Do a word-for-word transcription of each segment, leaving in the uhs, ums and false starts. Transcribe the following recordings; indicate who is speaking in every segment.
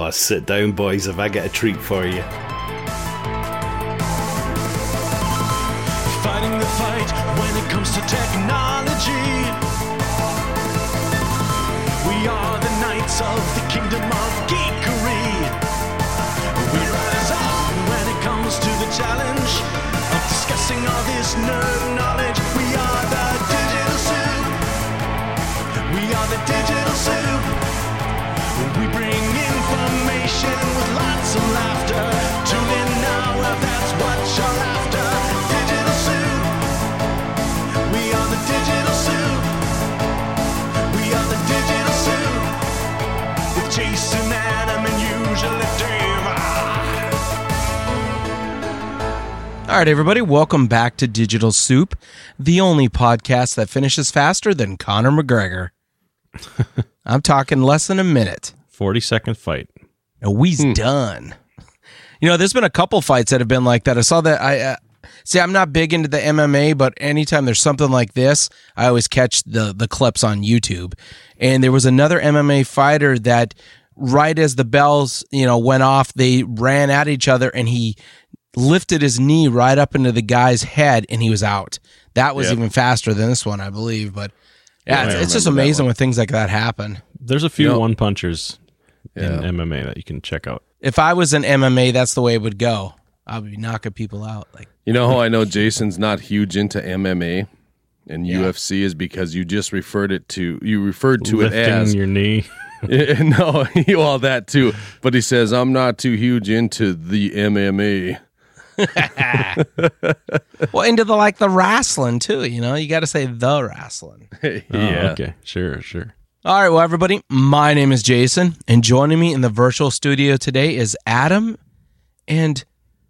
Speaker 1: Oh, sit down, boys, if I get a treat for you.
Speaker 2: Fighting the fight when it comes to technology. We are the knights of the kingdom of geekery. We rise up when it comes to the challenge of discussing all this nerd knowledge. We are the Digital Soup. We are the Digital Soup. We bring information with lots of laughter. Tune in now if that's what you're after. Digital Soup. We are the Digital Soup. We are the Digital Soup. With Jason, Adam, and usually Dave.
Speaker 3: All right, everybody, welcome back to Digital Soup, the only podcast that finishes faster than Conor McGregor. I'm talking less than a minute.
Speaker 4: forty-second fight.
Speaker 3: And we's
Speaker 4: Hmm.
Speaker 3: done. You know, there's been a couple fights that have been like that. I saw that. I uh, see. I'm not big into the M M A, but anytime there's something like this, I always catch the the clips on YouTube. And there was another M M A fighter that, right as the bells, you know, went off, they ran at each other, and he lifted his knee right up into the guy's head, and he was out. That was
Speaker 4: Yep.
Speaker 3: even faster than this one, I believe. But yeah,
Speaker 4: Yeah,
Speaker 3: it's,
Speaker 4: I
Speaker 3: it's just
Speaker 4: remember that
Speaker 3: amazing
Speaker 4: one.
Speaker 3: when things like that happen.
Speaker 4: There's a few
Speaker 5: You know-
Speaker 4: one punchers
Speaker 5: Yeah.
Speaker 4: in M M A that you can check out.
Speaker 3: If I was in M M A, that's the way it would go. I would be knocking people out. Like,
Speaker 5: You know how I know Jason's not huge into M M A and
Speaker 3: Yeah.
Speaker 5: U F C is because you just referred it to you referred to
Speaker 4: Lifting
Speaker 5: it as
Speaker 4: your knee.
Speaker 5: no, well that too. But he says I'm not too huge into the M M A.
Speaker 3: well, into the like the wrestling too. You know, you got to say the wrestling.
Speaker 5: yeah.
Speaker 4: Oh, okay. Sure, sure.
Speaker 3: All right, well, everybody, my name is Jason, and joining me in the virtual studio today is Adam, and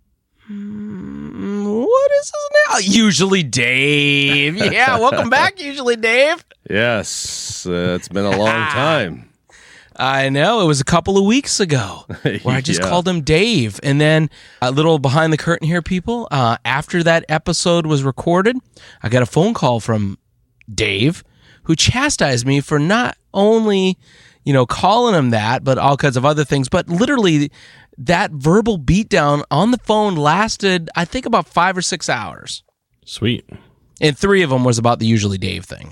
Speaker 3: mm, what is his name? Usually Dave. Yeah, welcome back, Usually Dave.
Speaker 5: Yes, uh, it's been a long time.
Speaker 3: I know, it was a couple of weeks ago where I just
Speaker 5: Yeah.
Speaker 3: called him Dave. And then a little behind the curtain here, people. Uh, after that episode was recorded, I got a phone call from Dave, who chastised me for not only, you know, calling him that, but all kinds of other things. But literally, that verbal beatdown on the phone lasted, I think, about five or six hours.
Speaker 4: Sweet.
Speaker 3: And three of them was about the Usually Dave thing.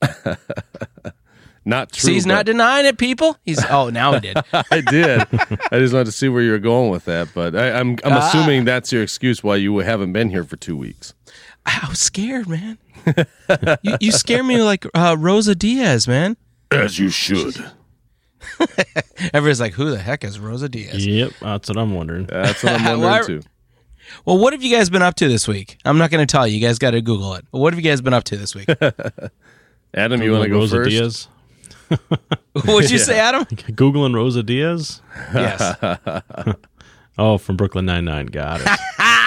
Speaker 5: Not true.
Speaker 3: See, he's not
Speaker 5: but
Speaker 3: denying it, people. He's oh, now he did.
Speaker 5: I did. I just wanted to see where you were going with that, but I, I'm I'm
Speaker 3: Ah.
Speaker 5: assuming that's your excuse why you haven't been here for two weeks.
Speaker 3: I was scared, man. you, you scare me like uh, Rosa Diaz, man.
Speaker 5: As you should.
Speaker 3: Everybody's like, who the heck is Rosa Diaz?
Speaker 4: Yep, that's what I'm wondering.
Speaker 5: That's what I'm wondering
Speaker 3: Why-
Speaker 5: too.
Speaker 3: Well, what have you guys been up to this week? I'm not going to tell you. You guys got to Google it. What have you guys been up to this week?
Speaker 5: Adam, you want to go
Speaker 4: Rosa
Speaker 5: first?
Speaker 4: Diaz?
Speaker 3: What'd you say, Adam?
Speaker 4: Googling Rosa Diaz?
Speaker 3: Yes.
Speaker 4: Oh, from Brooklyn Nine-Nine. Got it.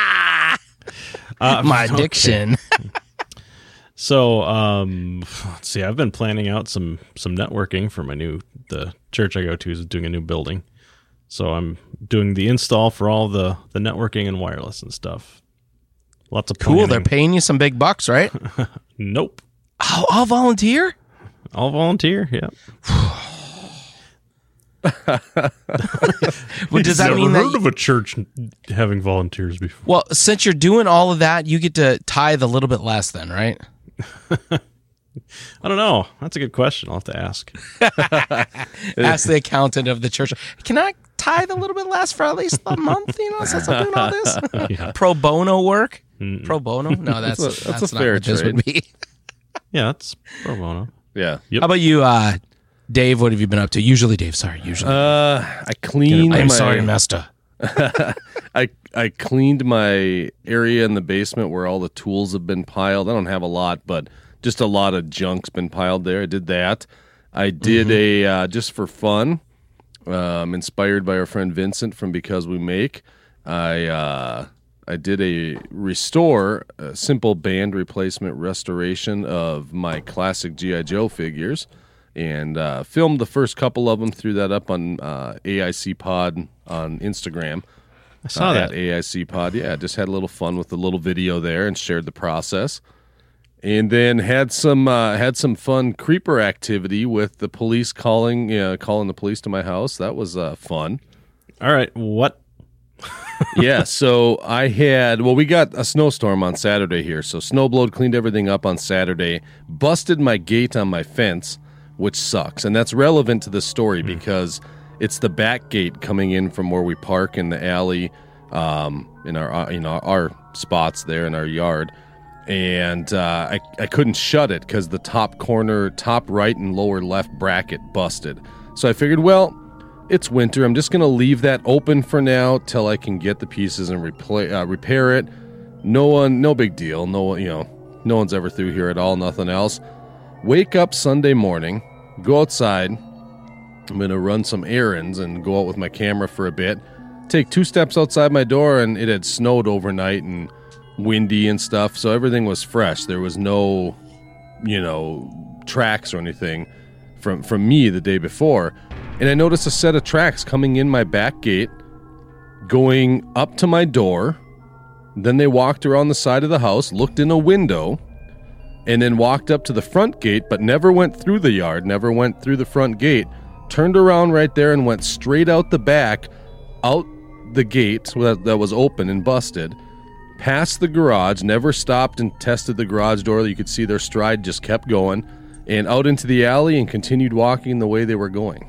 Speaker 4: Uh,
Speaker 3: My
Speaker 4: okay.
Speaker 3: addiction.
Speaker 4: So, um, let's see. I've been planning out some some networking for my new the church I go to is doing a new building, so I'm doing the install for all the the networking and wireless and stuff. Lots of
Speaker 3: Cool.
Speaker 4: planning.
Speaker 3: They're paying you some big bucks, right?
Speaker 4: Nope.
Speaker 3: Oh, I'll volunteer?
Speaker 4: I'll volunteer. Yeah.
Speaker 3: Well, does that
Speaker 4: Never
Speaker 3: mean
Speaker 4: heard
Speaker 3: that...
Speaker 4: of a church having volunteers before?
Speaker 3: Well, since you're doing all of that, you get to tithe a little bit less then, right?
Speaker 4: I don't know. That's a good question. I'll have to ask.
Speaker 3: Ask the accountant of the church. Can I tithe a little bit less for at least a month, you know, since I'm doing all this?
Speaker 4: Yeah.
Speaker 3: Pro bono work? Pro bono? No, that's,
Speaker 5: That's a- that's
Speaker 3: that's
Speaker 5: a
Speaker 3: not
Speaker 5: fair
Speaker 3: what this
Speaker 5: trade.
Speaker 3: would be.
Speaker 4: Yeah, that's pro bono.
Speaker 5: Yeah.
Speaker 4: Yep.
Speaker 3: How about you, uh, Dave? What have you been up to? Usually, Dave. Sorry, usually.
Speaker 5: Uh, I cleaned
Speaker 3: I'm
Speaker 5: my,
Speaker 3: sorry, Master.
Speaker 5: I I cleaned my area in the basement where all the tools have been piled. I don't have a lot, but just a lot of junk's been piled there. I did that. I did a uh, just for fun, um, inspired by our friend Vincent from Because We Make. I uh, I did a restore, a simple band replacement restoration of my classic G I. Joe figures, and uh, filmed the first couple of them. Threw that up on uh, A I C Pod on Instagram.
Speaker 4: I saw
Speaker 5: uh,
Speaker 4: that.
Speaker 5: at A I C Pod. Yeah, just had a little fun with the little video there and shared the process. And then had some uh, had some fun creeper activity with the police calling uh, calling the police to my house. That was uh, fun.
Speaker 4: All right. What?
Speaker 5: Yeah, so I had, well, we got a snowstorm on Saturday here. So snowblowed, cleaned everything up on Saturday, busted my gate on my fence, which sucks. And that's relevant to this story mm. because it's the back gate coming in from where we park in the alley, um, in our, you know, our spots there in our yard. And uh, I, I couldn't shut it because the top corner, top right and lower left bracket busted. So I figured, well, it's winter. I'm just going to leave that open for now till I can get the pieces and replay, uh, repair it. No one, no big deal. No one, you know, no one's ever through here at all, nothing else. Wake up Sunday morning, go outside. I'm going to run some errands and go out with my camera for a bit. Take two steps outside my door, and it had snowed overnight and windy and stuff, so everything was fresh. There was no, you know, tracks or anything from, from me the day before. And I noticed a set of tracks coming in my back gate, going up to my door. Then they walked around the side of the house, looked in a window, and then walked up to the front gate, but never went through the yard, never went through the front gate, turned around right there and went straight out the back, out the gate that, that was open and busted, past the garage, never stopped and tested the garage door. You could see their stride just kept going, and out into the alley and continued walking the way they were going.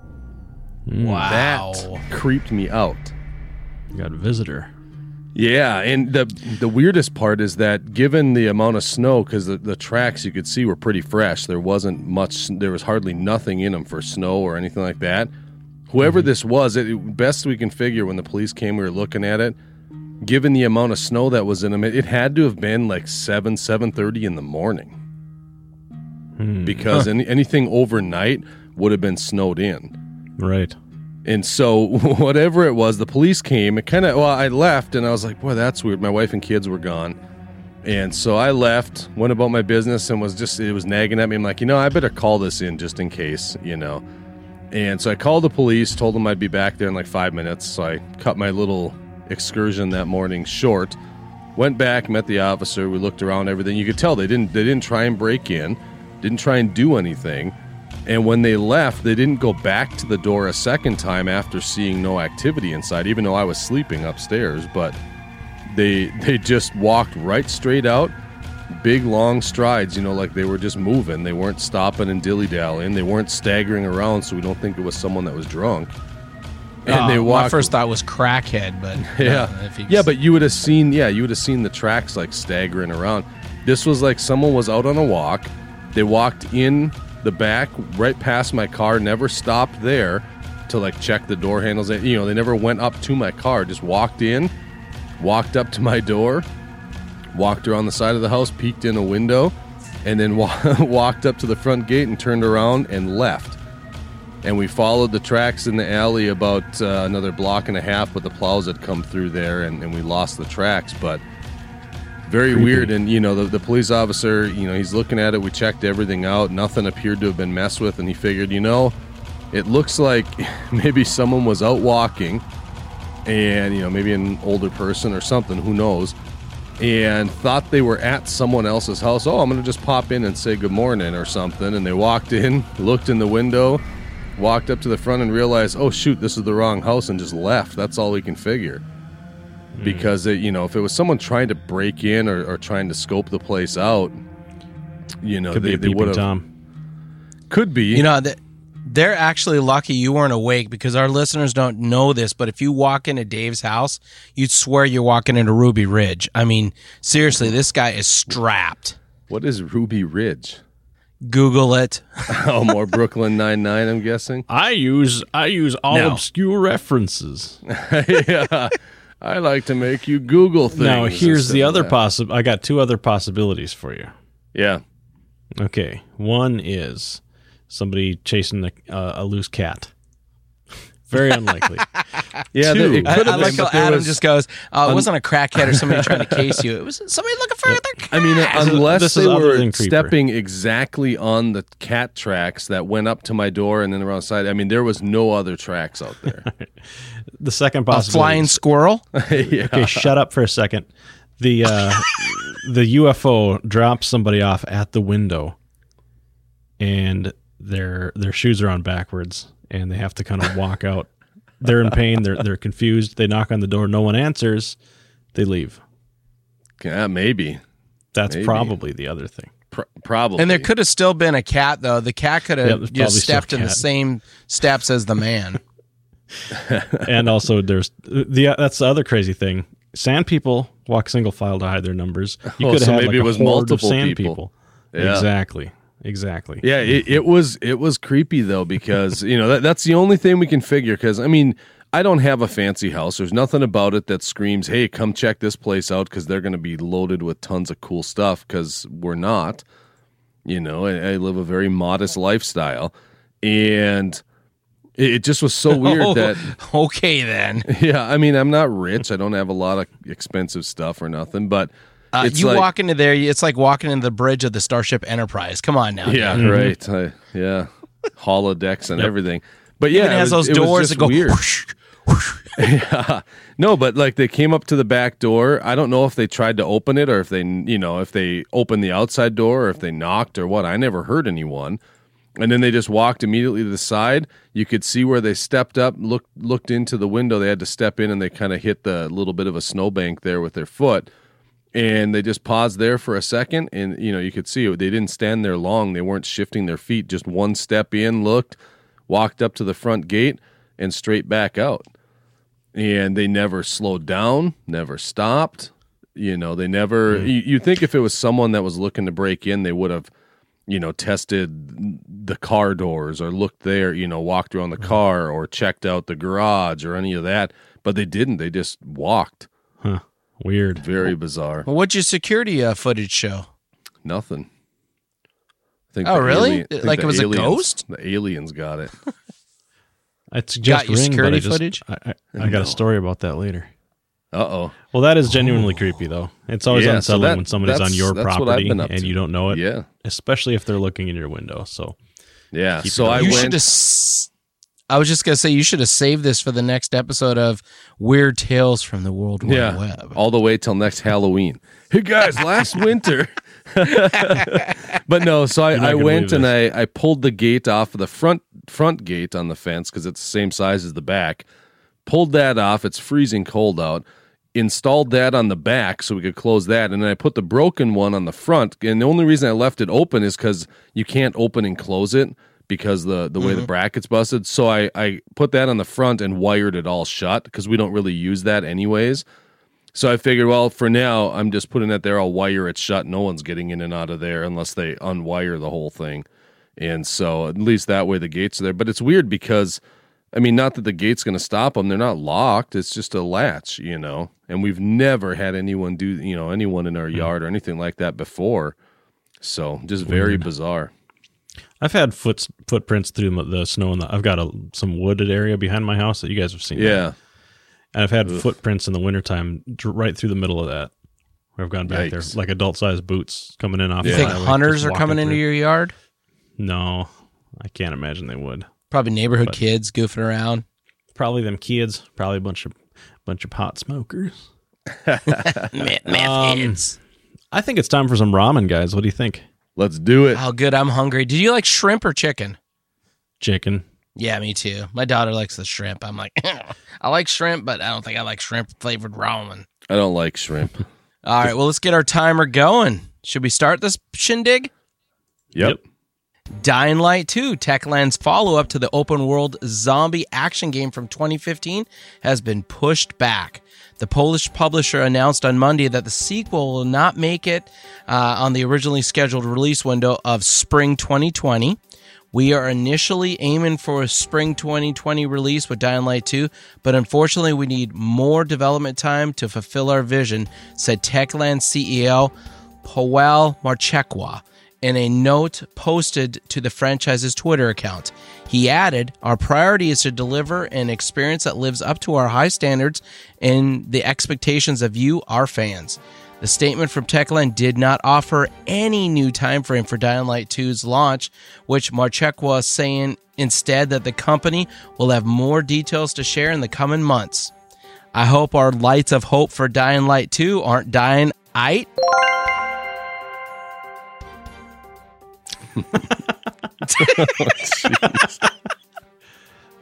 Speaker 3: Wow.
Speaker 5: That creeped me out.
Speaker 4: You got a visitor.
Speaker 5: Yeah, and the the weirdest part is that given the amount of snow, because the, the tracks you could see were pretty fresh, there wasn't much, there was hardly nothing in them for snow or anything like that. Whoever mm-hmm. this was, it best we can figure when the police came, we were looking at it, given the amount of snow that was in them, it, it had to have been like seven, seven thirty in the morning.
Speaker 4: Hmm.
Speaker 5: Because
Speaker 4: huh.
Speaker 5: any, anything overnight would have been snowed in.
Speaker 4: Right.
Speaker 5: And so whatever it was, the police came. It kind of, well, I left, and I was like, boy, that's weird. My wife and kids were gone. And so I left, went about my business, and was just, it was nagging at me. I'm like, you know, I better call this in just in case, you know. And so I called the police, told them I'd be back there in like five minutes. So I cut my little excursion that morning short, went back, met the officer. We looked around, everything. You could tell they didn't, they didn't try and break in, didn't try and do anything. And when they left, they didn't go back to the door a second time after seeing no activity inside, even though I was sleeping upstairs. But they they just walked right straight out, big, long strides, you know, like they were just moving. They weren't stopping and dilly-dallying. They weren't staggering around, so we don't think it was someone that was drunk. And
Speaker 3: uh,
Speaker 5: they walked.
Speaker 3: My first thought was crackhead, but
Speaker 5: yeah,
Speaker 3: uh, if you
Speaker 5: yeah, but you would have seen, yeah, you would have seen the tracks like staggering around. This was like someone was out on a walk. They walked in the back, right past my car, never stopped there to like check the door handles. You know, they never went up to my car, just walked in, walked up to my door, walked around the side of the house, peeked in a window, and then wa- walked up to the front gate and turned around and left. And we followed the tracks in the alley about uh, another block and a half, but the plows had come through there, and, and we lost the tracks. But very Creepy. Weird. And, you know, the, the police officer, you know, he's looking at it. We checked everything out. Nothing appeared to have been messed with. And he figured, you know, it looks like maybe someone was out walking and, you know, maybe an older person or something, who knows, and thought they were at someone else's house. Oh, I'm going to just pop in and say good morning or something. And they walked in, looked in the window, walked up to the front and realized, oh, shoot, this is the wrong house, and just left. That's all we can figure. Because, it, you know, if it was someone trying to break in or, or trying to scope the place out, you know,
Speaker 4: could
Speaker 5: they,
Speaker 4: be a
Speaker 5: they
Speaker 4: peeping
Speaker 5: would have.
Speaker 4: Tom.
Speaker 5: Could be.
Speaker 3: You know, they're actually lucky you weren't awake, because our listeners don't know this, but if you walk into Dave's house, you'd swear you're walking into Ruby Ridge. I mean, seriously, this guy is strapped.
Speaker 5: What is Ruby Ridge?
Speaker 3: Google it.
Speaker 5: Oh, more Brooklyn Nine-Nine, I'm guessing.
Speaker 4: I use I use all
Speaker 3: No.
Speaker 4: obscure references.
Speaker 5: Yeah. I like to make you Google things.
Speaker 4: Now, here's the
Speaker 5: instead of
Speaker 4: other
Speaker 5: that.
Speaker 4: possible. I got two other possibilities for you.
Speaker 5: Yeah.
Speaker 4: Okay, one is somebody chasing a, uh, a loose cat. Very unlikely.
Speaker 5: Yeah,
Speaker 4: Two.
Speaker 5: the- it
Speaker 3: I,
Speaker 5: could
Speaker 3: I
Speaker 5: have
Speaker 3: like
Speaker 5: been,
Speaker 3: how
Speaker 5: but there
Speaker 3: Adam
Speaker 5: was-
Speaker 3: just goes, oh, it wasn't a crackhead or somebody trying to case you. It was somebody looking for their cat.
Speaker 5: I mean, unless
Speaker 4: this
Speaker 5: they
Speaker 4: is other
Speaker 5: were
Speaker 4: than creeper.
Speaker 5: stepping exactly on the cat tracks that went up to my door and then around the side. I mean, there was no other tracks out there.
Speaker 4: The second
Speaker 3: A
Speaker 4: possibility.
Speaker 3: flying squirrel?
Speaker 5: Yeah.
Speaker 4: Okay, shut up for a second. The uh, the U F O drops somebody off at the window, and their their shoes are on backwards, and they have to kind of walk out they're in pain. They're they're confused. They knock on the door. No one answers. They leave.
Speaker 5: Yeah, maybe.
Speaker 4: That's
Speaker 5: Maybe.
Speaker 4: probably the other thing.
Speaker 5: Pro- probably.
Speaker 3: And there could have still been a cat, though. The cat could have
Speaker 4: Yep, there's probably
Speaker 3: just
Speaker 4: still a
Speaker 3: stepped in the
Speaker 4: cat.
Speaker 3: same steps as the man.
Speaker 4: And also, there's the that's the other crazy thing. Sand people walk single file to hide their numbers. You
Speaker 5: Oh,
Speaker 4: could have
Speaker 5: so
Speaker 4: had
Speaker 5: maybe
Speaker 4: like
Speaker 5: it
Speaker 4: a
Speaker 5: was
Speaker 4: horde
Speaker 5: multiple
Speaker 4: of sand
Speaker 5: people.
Speaker 4: people.
Speaker 5: Yeah.
Speaker 4: Exactly. Exactly.
Speaker 5: Yeah, it, it was it was creepy though, because you know that, that's the only thing we can figure. Because I mean, I don't have a fancy house. There's nothing about it that screams, "Hey, come check this place out," because they're going to be loaded with tons of cool stuff. Because we're not. You know, I, I live a very modest lifestyle, and it, it just was so weird
Speaker 3: Oh,
Speaker 5: that.
Speaker 3: okay, then.
Speaker 5: Yeah, I mean, I'm not rich. I don't have a lot of expensive stuff or nothing, but
Speaker 3: Uh,
Speaker 5: it's
Speaker 3: you
Speaker 5: like,
Speaker 3: walk into there, it's like walking into the bridge of the Starship Enterprise. Come on now.
Speaker 5: yeah,
Speaker 3: dude.
Speaker 5: right, I, yeah, holodecks and everything. But yeah,
Speaker 3: Even
Speaker 5: it
Speaker 3: has
Speaker 5: was-
Speaker 3: those
Speaker 5: it was
Speaker 3: doors
Speaker 5: just
Speaker 3: that go
Speaker 5: weird.
Speaker 3: whoosh, whoosh.
Speaker 5: Yeah. No, but like they came up to the back door. I don't know if they tried to open it or if they, you know, if they opened the outside door or if they knocked or what. I never heard anyone. And then they just walked immediately to the side. You could see where they stepped up, looked looked into the window. They had to step in and they kind of hit the little bit of a snowbank there with their foot. And they just paused there for a second, and you know you could see it. They didn't stand there long. They weren't shifting their feet. Just one step in, looked, walked up to the front gate, and straight back out. And they never slowed down, never stopped. You know, they never. You, you'd think if it was someone that was looking to break in, they would have, you know, tested the car doors or looked there, you know, walked around the car or checked out the garage or any of that. But they didn't. They just walked.
Speaker 4: Huh. Weird.
Speaker 5: Very bizarre.
Speaker 3: Well, what'd your security uh, footage show?
Speaker 5: Nothing. I think
Speaker 3: Oh,
Speaker 5: the
Speaker 3: really?
Speaker 5: alien- I think
Speaker 3: Like
Speaker 5: the
Speaker 3: it was a
Speaker 5: aliens-
Speaker 3: ghost?
Speaker 5: The aliens got it.
Speaker 4: It's
Speaker 3: Got
Speaker 4: just
Speaker 3: your
Speaker 4: ring,
Speaker 3: security
Speaker 4: but I just,
Speaker 3: footage?
Speaker 4: I, I, I got
Speaker 5: No.
Speaker 4: a story about that later.
Speaker 5: Uh oh.
Speaker 4: Well, that is genuinely creepy, though. It's always
Speaker 5: Yeah, so
Speaker 4: unsettling
Speaker 5: that-
Speaker 4: when somebody's on
Speaker 5: that's-
Speaker 4: your
Speaker 5: that's what I've
Speaker 4: property
Speaker 5: been up
Speaker 4: and
Speaker 5: to.
Speaker 4: you don't know it,
Speaker 5: Yeah.
Speaker 4: especially if they're looking in your window. So
Speaker 5: Yeah.
Speaker 4: Keep
Speaker 5: So
Speaker 4: it
Speaker 5: I
Speaker 4: up.
Speaker 3: you
Speaker 5: went.
Speaker 3: should have. S- I was just gonna say you should have saved this for the next episode of Weird Tales from the World Wide
Speaker 5: Yeah.
Speaker 3: Web.
Speaker 5: All the way till next Halloween. Hey guys, last winter. But no, so
Speaker 4: You're not
Speaker 5: I, I
Speaker 4: gonna
Speaker 5: went
Speaker 4: believe
Speaker 5: and I, I pulled the gate off of the front front gate on the fence because it's the same size as the back. Pulled that off. It's freezing cold out. Installed that on the back so we could close that, and then I put the broken one on the front. And the only reason I left it open is because you can't open and close it because the the way the bracket's busted. So I I put that on the front and wired it all shut because we don't really use that anyways. So I figured, well, for now, I'm just putting it there. I'll wire it shut. No one's getting in and out of there unless they unwire the whole thing. And so at least that way the gates are there. But it's weird because, I mean, not that the gate's going to stop them. They're not locked. It's just a latch, you know. And we've never had anyone do, you know, anyone in our yard or anything like that before. So just very
Speaker 4: Weird.
Speaker 5: bizarre.
Speaker 4: I've had foot, footprints through the, the snow, and I've got a, some wooded area behind my house that you guys have seen.
Speaker 5: Yeah.
Speaker 4: And I've had footprints in the wintertime dr- right through the middle of that. Where I've gone back
Speaker 5: Yikes.
Speaker 4: there, like adult-sized boots coming in off
Speaker 3: You
Speaker 4: the
Speaker 3: think
Speaker 4: highway,
Speaker 3: hunters
Speaker 4: just
Speaker 3: are
Speaker 4: walking
Speaker 3: coming into
Speaker 4: through.
Speaker 3: your yard?
Speaker 4: No, I can't imagine they would.
Speaker 3: Probably neighborhood
Speaker 4: But-
Speaker 3: kids goofing around.
Speaker 4: Probably them kids. Probably a bunch of bunch of pot smokers.
Speaker 3: Meth, meth
Speaker 4: Um,
Speaker 3: heads.
Speaker 4: I think it's time for some ramen, guys. What do you think?
Speaker 5: Let's do it.
Speaker 3: Oh, good. I'm hungry. Did you like shrimp or chicken?
Speaker 4: Chicken.
Speaker 3: Yeah, me too. My daughter likes the shrimp. I'm like, I like shrimp, but I don't think I like shrimp flavored ramen.
Speaker 5: I don't like shrimp.
Speaker 3: All right, well, let's get our timer going. Should we start this shindig?
Speaker 5: Yep.
Speaker 3: Dying Light two, Techland's follow-up to the open-world zombie action game from twenty fifteen, has been pushed back. The Polish publisher announced on Monday that the sequel will not make it uh, on the originally scheduled release window of spring twenty twenty. We are initially aiming for a spring twenty twenty release with Dying Light two, but unfortunately we need more development time to fulfill our vision, said Techland C E O Paweł Marchekwa in a note posted to the franchise's Twitter account. He added, "Our priority is to deliver an experience that lives up to our high standards and the expectations of you, our fans." The statement from Techland did not offer any new time frame for Dying Light two's launch, which Marchekwa is saying instead that the company will have more details to share in the coming months. I hope our lights of hope for Dying Light two aren't dying ite.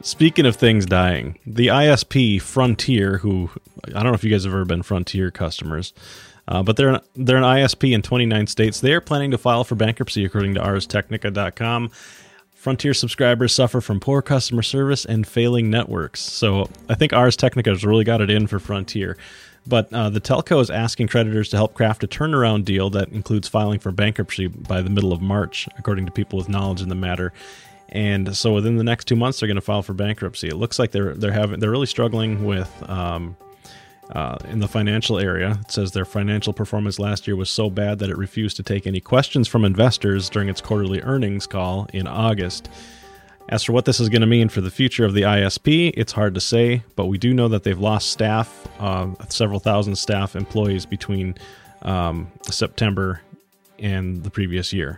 Speaker 4: Speaking of things dying, the I S P Frontier, who I don't know if you guys have ever been Frontier customers, uh, but they're an, they're an I S P in twenty-nine states. They are planning to file for bankruptcy, according to ars technica dot com. Frontier subscribers suffer from poor customer service and failing networks. So I think Ars Technica has really got it in for Frontier. But uh, the telco is asking creditors to help craft a turnaround deal that includes filing for bankruptcy by the middle of March, according to people with knowledge in the matter. And so within the next two months, they're going to file for bankruptcy. It looks like they're they're having they're really struggling with um, uh, in the financial area. It says their financial performance last year was so bad that it refused to take any questions from investors during its quarterly earnings call in August. As for what this is going to mean for the future of the I S P, it's hard to say, but we do know that they've lost staff, uh, several thousand staff employees between um, September and the previous year.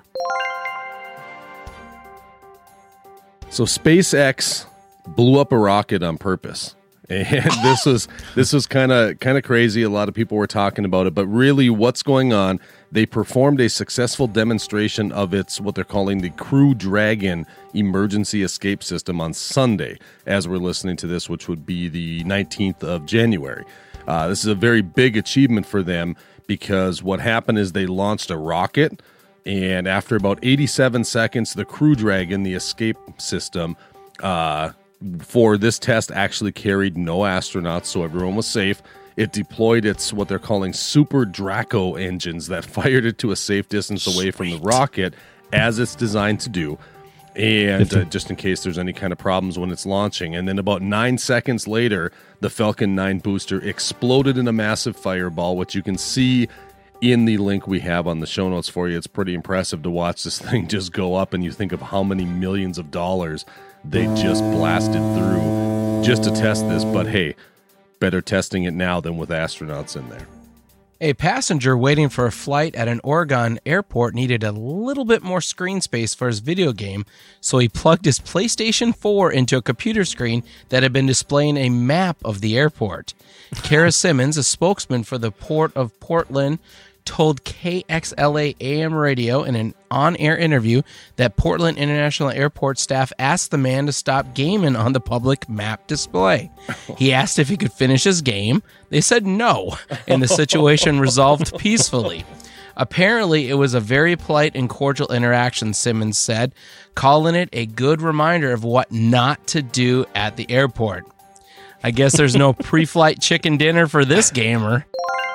Speaker 5: So SpaceX blew up a rocket on purpose. And this was this was kind of kind of crazy. A lot of people were talking about it, but really what's going on, they performed a successful demonstration of its what they're calling the Crew Dragon emergency escape system on Sunday, as we're listening to this, which would be the nineteenth of January. Uh, this is a very big achievement for them because what happened is they launched a rocket, and after about eighty-seven seconds, the Crew Dragon, the escape system, uh, for this test actually carried no astronauts, so everyone was safe. It deployed its what they're calling Super Draco engines that fired it to a safe distance away from the rocket, as it's designed to do, and uh, just in case there's any kind of problems when it's launching. And then about nine seconds later, the Falcon nine booster exploded in a massive fireball, which you can see in the link we have on the show notes for you. It's pretty impressive to watch this thing just go up, and you think of how many millions of dollars they just blasted through just to test this. But hey, better testing it now than with astronauts in there.
Speaker 3: A passenger waiting for a flight at an Oregon airport needed a little bit more screen space for his video game, so he plugged his PlayStation four into a computer screen that had been displaying a map of the airport. Kara Simmons, a spokesman for the Port of Portland, told K X L A A M radio in an on-air interview that Portland International Airport staff asked the man to stop gaming on the public map display. He asked if he could finish his game. They said no, and the situation resolved peacefully. Apparently, it was a very polite and cordial interaction, Simmons said, calling it a good reminder of what not to do at the airport. I guess there's no pre-flight chicken dinner for this gamer.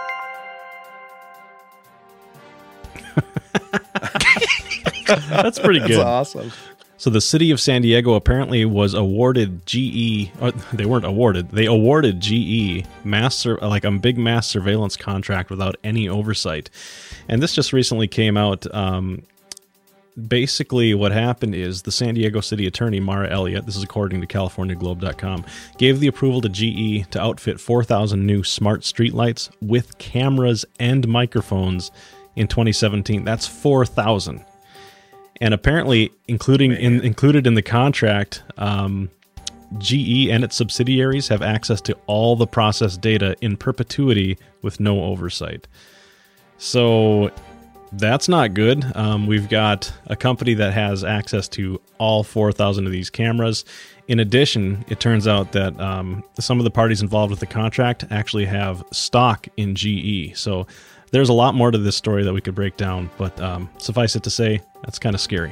Speaker 4: That's pretty good.
Speaker 5: That's awesome.
Speaker 4: So the city of San Diego apparently was awarded G E. Or they weren't awarded. They awarded G E mass sur- like a big mass surveillance contract without any oversight. And this just recently came out. Um, basically, what happened is the San Diego city attorney, Mara Elliott, this is according to California Globe dot com, gave the approval to G E to outfit four thousand new smart streetlights with cameras and microphones in twenty seventeen. That's four thousand. And apparently, including in, included in the contract, um, G E and its subsidiaries have access to all the processed data in perpetuity with no oversight. So that's not good. Um, we've got a company that has access to all four thousand of these cameras. In addition, it turns out that um, some of the parties involved with the contract actually have stock in G E. So there's a lot more to this story that we could break down, but um, suffice it to say, that's kind of scary.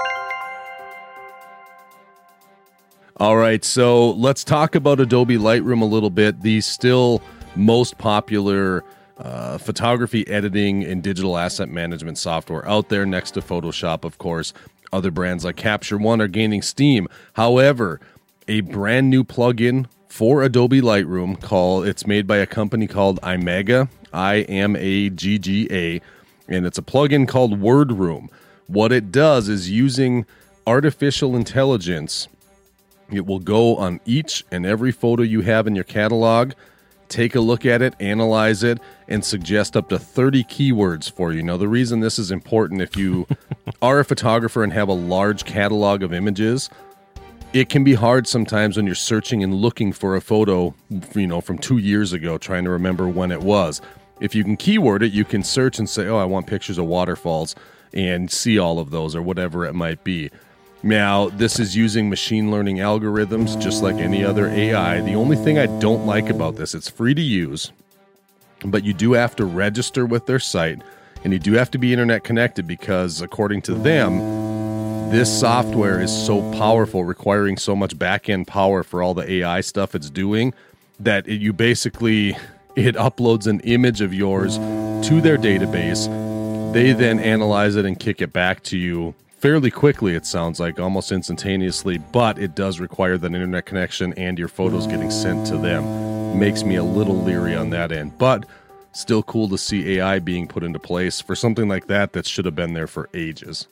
Speaker 5: All right, so let's talk about Adobe Lightroom a little bit. The still most popular uh, photography editing and digital asset management software out there, next to Photoshop, of course. Other brands like Capture One are gaining steam. However, a brand new plugin for Adobe Lightroom, called it's made by a company called Imaga, I M A G G A, and it's a plugin called WordRoom. What it does is, using artificial intelligence, it will go on each and every photo you have in your catalog, take a look at it, analyze it, and suggest up to thirty keywords for you. Now, the reason this is important, if you are a photographer and have a large catalog of images, it can be hard sometimes when you're searching and looking for a photo, you know, from two years ago, trying to remember when it was. If you can keyword it, you can search and say, oh, I want pictures of waterfalls, and see all of those or whatever it might be. Now, this is using machine learning algorithms just like any other A I. The only thing I don't like about this, it's free to use, but you do have to register with their site, and you do have to be internet connected because, according to them, this software is so powerful, requiring so much back-end power for all the A I stuff it's doing, that it, you basically, it uploads an image of yours to their database. They then analyze it and kick it back to you fairly quickly, it sounds like, almost instantaneously, but it does require that internet connection and your photos getting sent to them. Makes me a little leery on that end, but still cool to see A I being put into place for something like that that should have been there for ages.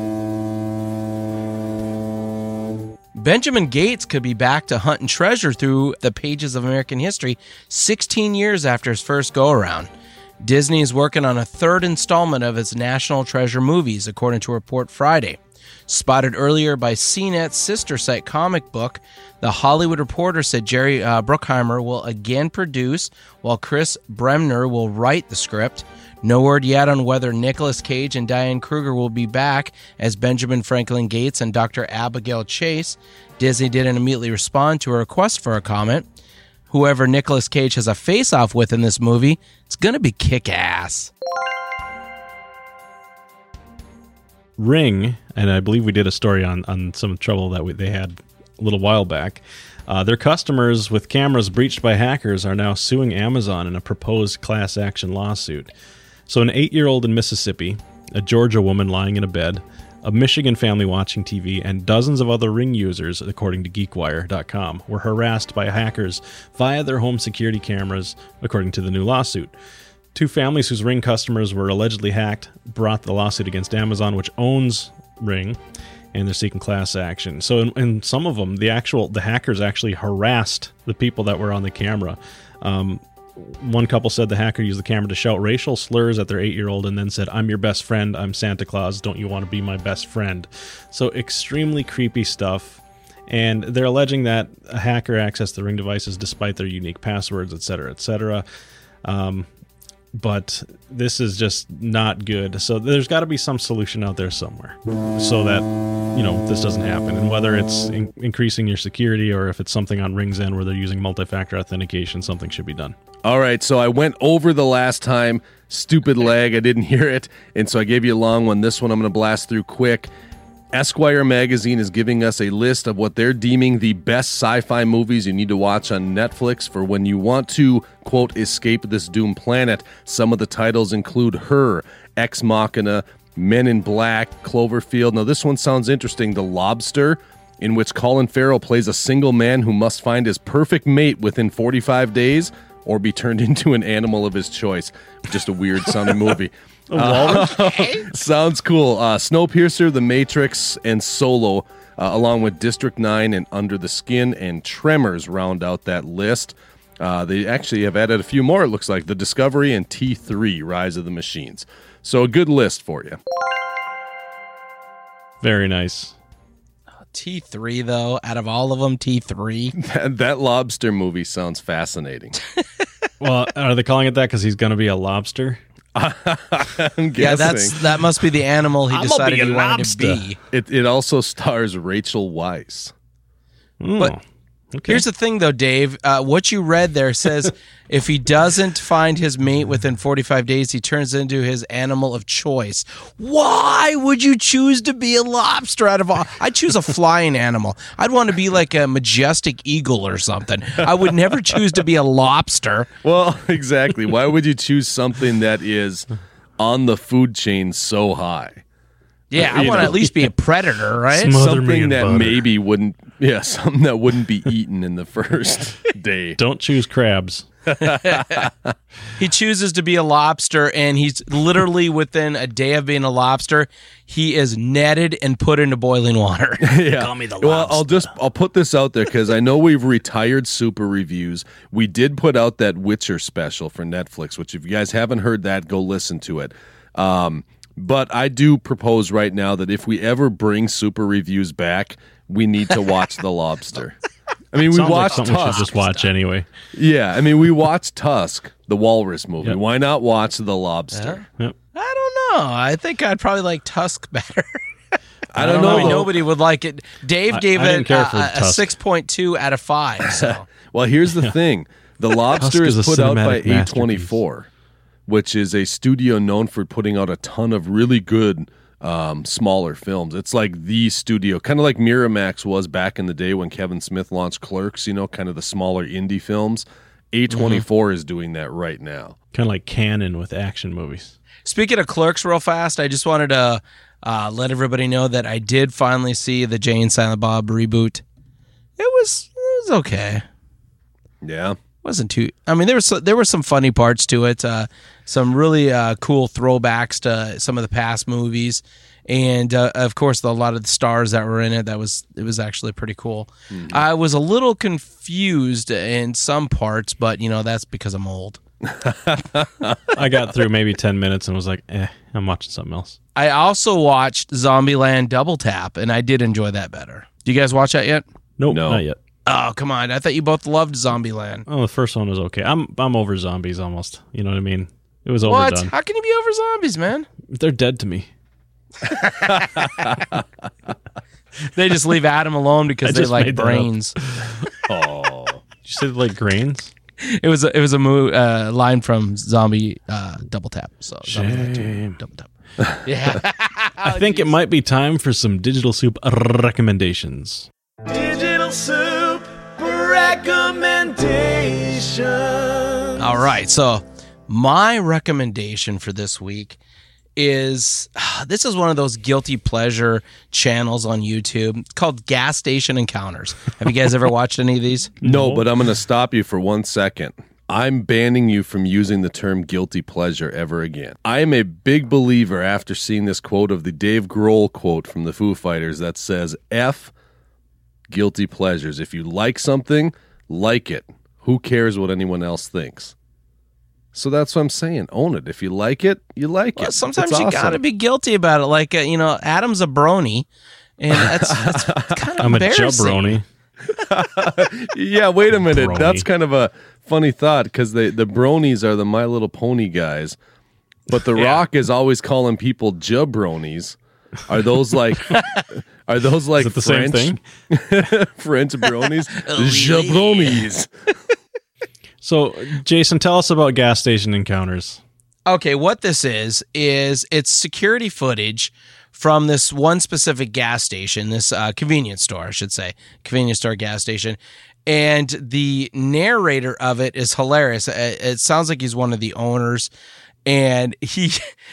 Speaker 3: Benjamin Gates could be back to hunting treasure through the pages of American history sixteen years after his first go-around. Disney is working on a third installment of its National Treasure movies, according to a report Friday. Spotted earlier by C NET's sister site Comic Book, The Hollywood Reporter said Jerry uh, Bruckheimer will again produce, while Chris Bremner will write the script. No word yet on whether Nicolas Cage and Diane Kruger will be back as Benjamin Franklin Gates and Doctor Abigail Chase. Disney didn't immediately respond to a request for a comment. Whoever Nicolas Cage has a face-off with in this movie, it's going to be kick-ass.
Speaker 4: Ring, and I believe we did a story on, on some trouble that we, they had a little while back. Uh, their customers with cameras breached by hackers are now suing Amazon in a proposed class action lawsuit. So an eight-year-old in Mississippi, a Georgia woman lying in a bed, a Michigan family watching T V, and dozens of other Ring users, according to Geekwire dot com, were harassed by hackers via their home security cameras, according to the new lawsuit. Two families whose Ring customers were allegedly hacked brought the lawsuit against Amazon, which owns Ring, and they're seeking class action. So in, in some of them, the actual the hackers actually harassed the people that were on the camera. Um, one couple said the hacker used the camera to shout racial slurs at their eight-year-old and then said, "I'm your best friend. I'm Santa Claus. Don't you want to be my best friend?" So extremely creepy stuff. And they're alleging that a hacker accessed the Ring devices despite their unique passwords, et cetera, et cetera. Um, but this is just not good. So there's got to be some solution out there somewhere so that, you know, this doesn't happen. And whether it's in- increasing your security or if it's something on Ring's end where they're using multi-factor authentication, something should be done.
Speaker 5: All right, so I went over the last time. Stupid lag, I didn't hear it, and so I gave you a long one. This one I'm going to blast through quick. Esquire magazine is giving us a list of what they're deeming the best sci-fi movies you need to watch on Netflix for when you want to, quote, escape this doomed planet. Some of the titles include Her, Ex Machina, Men in Black, Cloverfield. Now, this one sounds interesting. The Lobster, in which Colin Farrell plays a single man who must find his perfect mate within forty-five days or be turned into an animal of his choice. Just a weird sounding movie. Uh, sounds cool. Uh, Snowpiercer, The Matrix, and Solo, uh, along with District nine and Under the Skin and Tremors, round out that list. Uh, they actually have added a few more, it looks like. The Discovery and T three, Rise of the Machines. So a good list for you.
Speaker 4: Very nice.
Speaker 3: T three, though, out of all of them, T three.
Speaker 5: That, that lobster movie sounds fascinating.
Speaker 4: Well, are they calling it that because he's going to be a lobster?
Speaker 5: I'm guessing.
Speaker 3: Yeah, that's that must be the animal he
Speaker 4: I'm gonna
Speaker 3: decided
Speaker 4: be a
Speaker 3: he wanted
Speaker 4: lobster.
Speaker 3: to be.
Speaker 5: It, it also stars Rachel Weisz.
Speaker 4: Mm,
Speaker 3: But
Speaker 4: okay.
Speaker 3: here's the thing, though, Dave. Uh, what you read there says if he doesn't find his mate within forty-five days, he turns into his animal of choice. Why would you choose to be a lobster out of all? I'd choose a flying animal. I'd want to be like a majestic eagle or something. I would never choose to be a lobster.
Speaker 5: Well, exactly. Why would you choose something that is on the food chain so high?
Speaker 3: Yeah, I
Speaker 5: You
Speaker 3: want to
Speaker 5: know.
Speaker 3: at least be a predator, right?
Speaker 4: Smother me
Speaker 5: Something
Speaker 4: in
Speaker 5: that
Speaker 4: butter.
Speaker 5: maybe wouldn't, yeah, something that wouldn't be eaten in the first day.
Speaker 4: Don't choose crabs.
Speaker 3: He chooses to be a lobster, and he's literally within a day of being a lobster, he is netted and put into boiling water.
Speaker 5: Yeah.
Speaker 4: Call me the
Speaker 5: Well, I'll just I'll put this out there because I know we've retired super reviews. We did put out that Witcher special for Netflix, which if you guys haven't heard that, go listen to it. Um, but I do propose right now that if we ever bring super reviews back, we need to watch The Lobster. I mean, we
Speaker 4: Sounds like
Speaker 5: watched
Speaker 4: something we should
Speaker 5: Tusk.
Speaker 4: just watch anyway.
Speaker 5: Yeah, I mean, we watched Tusk, the walrus movie.
Speaker 4: Yep.
Speaker 5: Why not watch The Lobster?
Speaker 4: Yep.
Speaker 3: I don't know. I think I'd probably like Tusk better.
Speaker 5: I don't
Speaker 3: I
Speaker 5: know.
Speaker 3: mean,
Speaker 5: though.
Speaker 3: nobody would like it. Dave
Speaker 4: I-
Speaker 3: gave
Speaker 4: I didn't
Speaker 3: it
Speaker 4: care
Speaker 3: uh,
Speaker 4: for
Speaker 3: a, a
Speaker 4: Tusk.
Speaker 3: six point two out of five. So
Speaker 5: Well, here's the thing: The Lobster
Speaker 4: Tusk is
Speaker 5: is
Speaker 4: a
Speaker 5: put out by
Speaker 4: cinematic
Speaker 5: A twenty-four, which is a studio known for putting out a ton of really good um, smaller films. It's like the studio, kind of like Miramax was back in the day when Kevin Smith launched Clerks. You know, kind of the smaller indie films. A twenty-four mm-hmm. is doing that right now.
Speaker 4: Kind of like canon with action movies.
Speaker 3: speaking of Clerks, real fast, I just wanted to uh, let everybody know that I did finally see the Jay and Silent Bob reboot. It was it was okay.
Speaker 5: Yeah.
Speaker 3: Wasn't too. I mean, there was there were some funny parts to it. Uh, some really uh, cool throwbacks to some of the past movies, and uh, of course, the, a lot of the stars that were in it. That was it was actually pretty cool. Mm-hmm. I was a little confused in some parts, but you know that's because I'm old.
Speaker 4: I got through maybe ten minutes and was like, "Eh, I'm watching something else."
Speaker 3: I also watched Zombieland Double Tap, and I did enjoy that better. Do you guys watch that yet?
Speaker 4: Nope,
Speaker 5: No.
Speaker 4: not yet.
Speaker 3: Oh, come on! I thought you both loved Zombieland.
Speaker 4: Oh, the first one was okay. I'm I'm over zombies almost. You know what I mean? It was
Speaker 3: What?
Speaker 4: overdone.
Speaker 3: How can you be over zombies, man?
Speaker 4: They're dead to me.
Speaker 3: They just leave Adam alone because
Speaker 4: I
Speaker 3: they
Speaker 4: just
Speaker 3: like
Speaker 4: made that up.
Speaker 3: brains.
Speaker 5: Oh.
Speaker 4: Did you say like grains?
Speaker 3: It was a, it was a mo- uh, line from Zombie uh, Double Tap. So Zombieland two,
Speaker 4: Shame.
Speaker 3: Double Tap. Yeah,
Speaker 4: I think it might be time for some Digital Soup recommendations.
Speaker 2: Digital Soup recommendation.
Speaker 3: All right. So my recommendation for this week is this is one of those guilty pleasure channels on YouTube. It's called Gas Station Encounters. Have you guys ever watched any of these?
Speaker 5: No, but I'm going to stop you for one second. I'm banning you from using the term guilty pleasure ever again. I am a big believer after seeing this quote of the Dave Grohl quote from the Foo Fighters that says, F guilty pleasures. If you like something, like it. Who cares what anyone else thinks? So that's what I'm saying. Own it. If you like it, you like
Speaker 3: Well,
Speaker 5: it.
Speaker 3: sometimes
Speaker 5: It's
Speaker 3: you
Speaker 5: awesome.
Speaker 3: got to be guilty about it. Like, uh, you know, Adam's a brony, and that's, that's kind of
Speaker 4: I'm a
Speaker 3: embarrassing.
Speaker 4: jabroni.
Speaker 5: Yeah, wait a minute.
Speaker 4: Brony.
Speaker 5: That's kind of a funny thought because the the bronies are the My Little Pony guys, but The Rock is always calling people jabronis. Are those like? Are those like
Speaker 4: Is it the
Speaker 5: French,
Speaker 4: same thing?
Speaker 5: French bronies?
Speaker 3: Oh, really?
Speaker 5: Jabronis.
Speaker 4: So, Jason, tell us about Gas Station Encounters.
Speaker 3: Okay, what this is is it's security footage from this one specific gas station, this uh, convenience store, I should say, convenience store gas station. And the narrator of it is hilarious. It, it sounds like he's one of the owners. And he,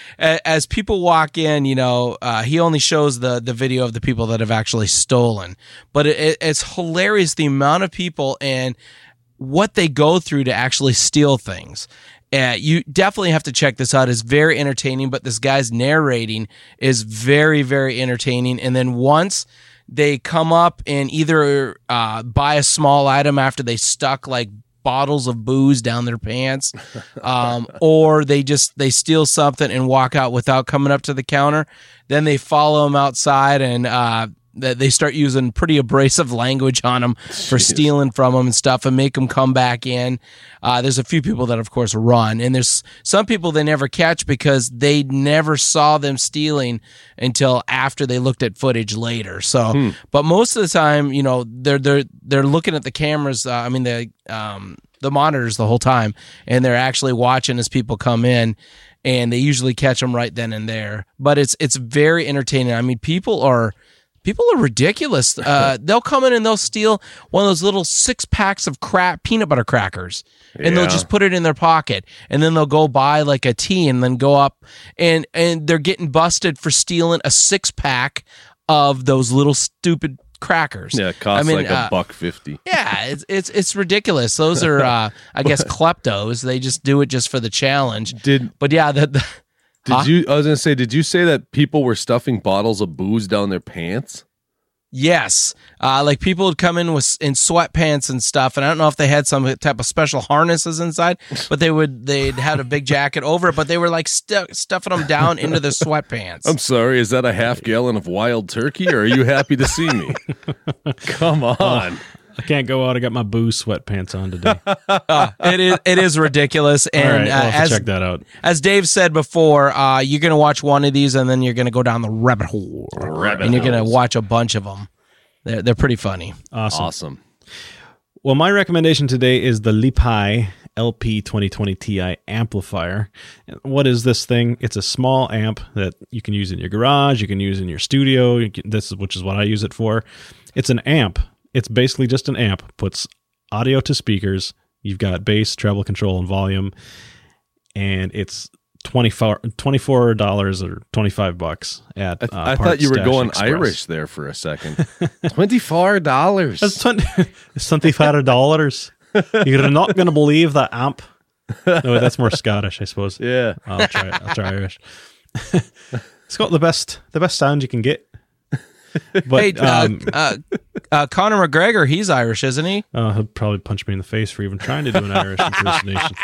Speaker 3: as people walk in, you know, uh, he only shows the the video of the people that have actually stolen. But it, it, it's hilarious the amount of people and what they go through to actually steal things. Uh, you definitely have to check this out. It's very entertaining, but this guy's narrating is very, very entertaining. And then once they come up and either uh, buy a small item after they stuck like bottles of booze down their pants, um, or they just they steal something and walk out without coming up to the counter, then they follow them outside and uh, that they start using pretty abrasive language on them for stealing from them and stuff and make them come back in. Uh, there's a few people that, of course, run. And there's some people they never catch because they never saw them stealing until after they looked at footage later. So,
Speaker 5: Hmm.
Speaker 3: but most of the time, you know, they're they're they're looking at the cameras. Uh, I mean, the um, the monitors the whole time, and they're actually watching as people come in. And they usually catch them right then and there. But it's it's very entertaining. I mean, people are. People are ridiculous. Uh, they'll come in and they'll steal one of those little six packs of crap peanut butter crackers, and they'll
Speaker 5: Yeah.
Speaker 3: just put it in their pocket, and then they'll go buy like a tea, and then go up and and they're getting busted for stealing a six pack of those little stupid crackers.
Speaker 5: Yeah, it costs
Speaker 3: I mean,
Speaker 5: like a
Speaker 3: uh,
Speaker 5: buck fifty.
Speaker 3: Yeah, it's it's it's ridiculous. Those are, uh, I guess, kleptos. They just do it just for the challenge.
Speaker 5: Did
Speaker 3: But yeah, the, the
Speaker 5: did
Speaker 3: Huh?
Speaker 5: you? I was gonna say, did you say that people were stuffing bottles of booze down their pants?
Speaker 3: Yes, uh, like people would come in with in sweatpants and stuff, and I don't know if they had some type of special harnesses inside, but they would they'd had a big jacket over it, but they were like stu- stuffing them down into the sweatpants.
Speaker 5: I'm sorry, is that a half gallon of wild turkey, or are you happy to see me? Come on.
Speaker 4: I can't go out. I got my Boo sweatpants on today.
Speaker 3: Uh, it is it is ridiculous, and
Speaker 4: All right, I'll
Speaker 3: uh,
Speaker 4: have to
Speaker 3: as
Speaker 4: check that out.
Speaker 3: as Dave said before, uh, you're gonna watch one of these, and then you're gonna go down the rabbit hole,
Speaker 5: Rabbit
Speaker 3: and you're gonna
Speaker 5: holes.
Speaker 3: watch a bunch of them. They're they're pretty funny.
Speaker 4: Awesome.
Speaker 5: Awesome.
Speaker 4: Well, my recommendation today is the Lipai L P twenty twenty Ti amplifier. What is this thing? It's a small amp that you can use in your garage. You can use in your studio. You can, this is which is what I use it for. It's an amp. It's basically just an amp. Puts audio to speakers. You've got bass, treble control, and volume, and it's twenty-four dollars or twenty-five bucks at uh,
Speaker 5: I thought you were
Speaker 4: Parts
Speaker 5: going
Speaker 4: Express.
Speaker 5: Irish there for a second. twenty-four dollars.
Speaker 4: That's twenty, twenty-five dollars. You're not going to believe that amp. No, that's more Scottish, I suppose.
Speaker 5: Yeah.
Speaker 4: I'll try. I'll try Irish. It's got the best, the best sound you can get. But
Speaker 3: Hey, uh,
Speaker 4: um,
Speaker 3: uh, uh, Conor McGregor, he's Irish, isn't he?
Speaker 4: uh, he'll probably punch me in the face for even trying to do an Irish impersonation.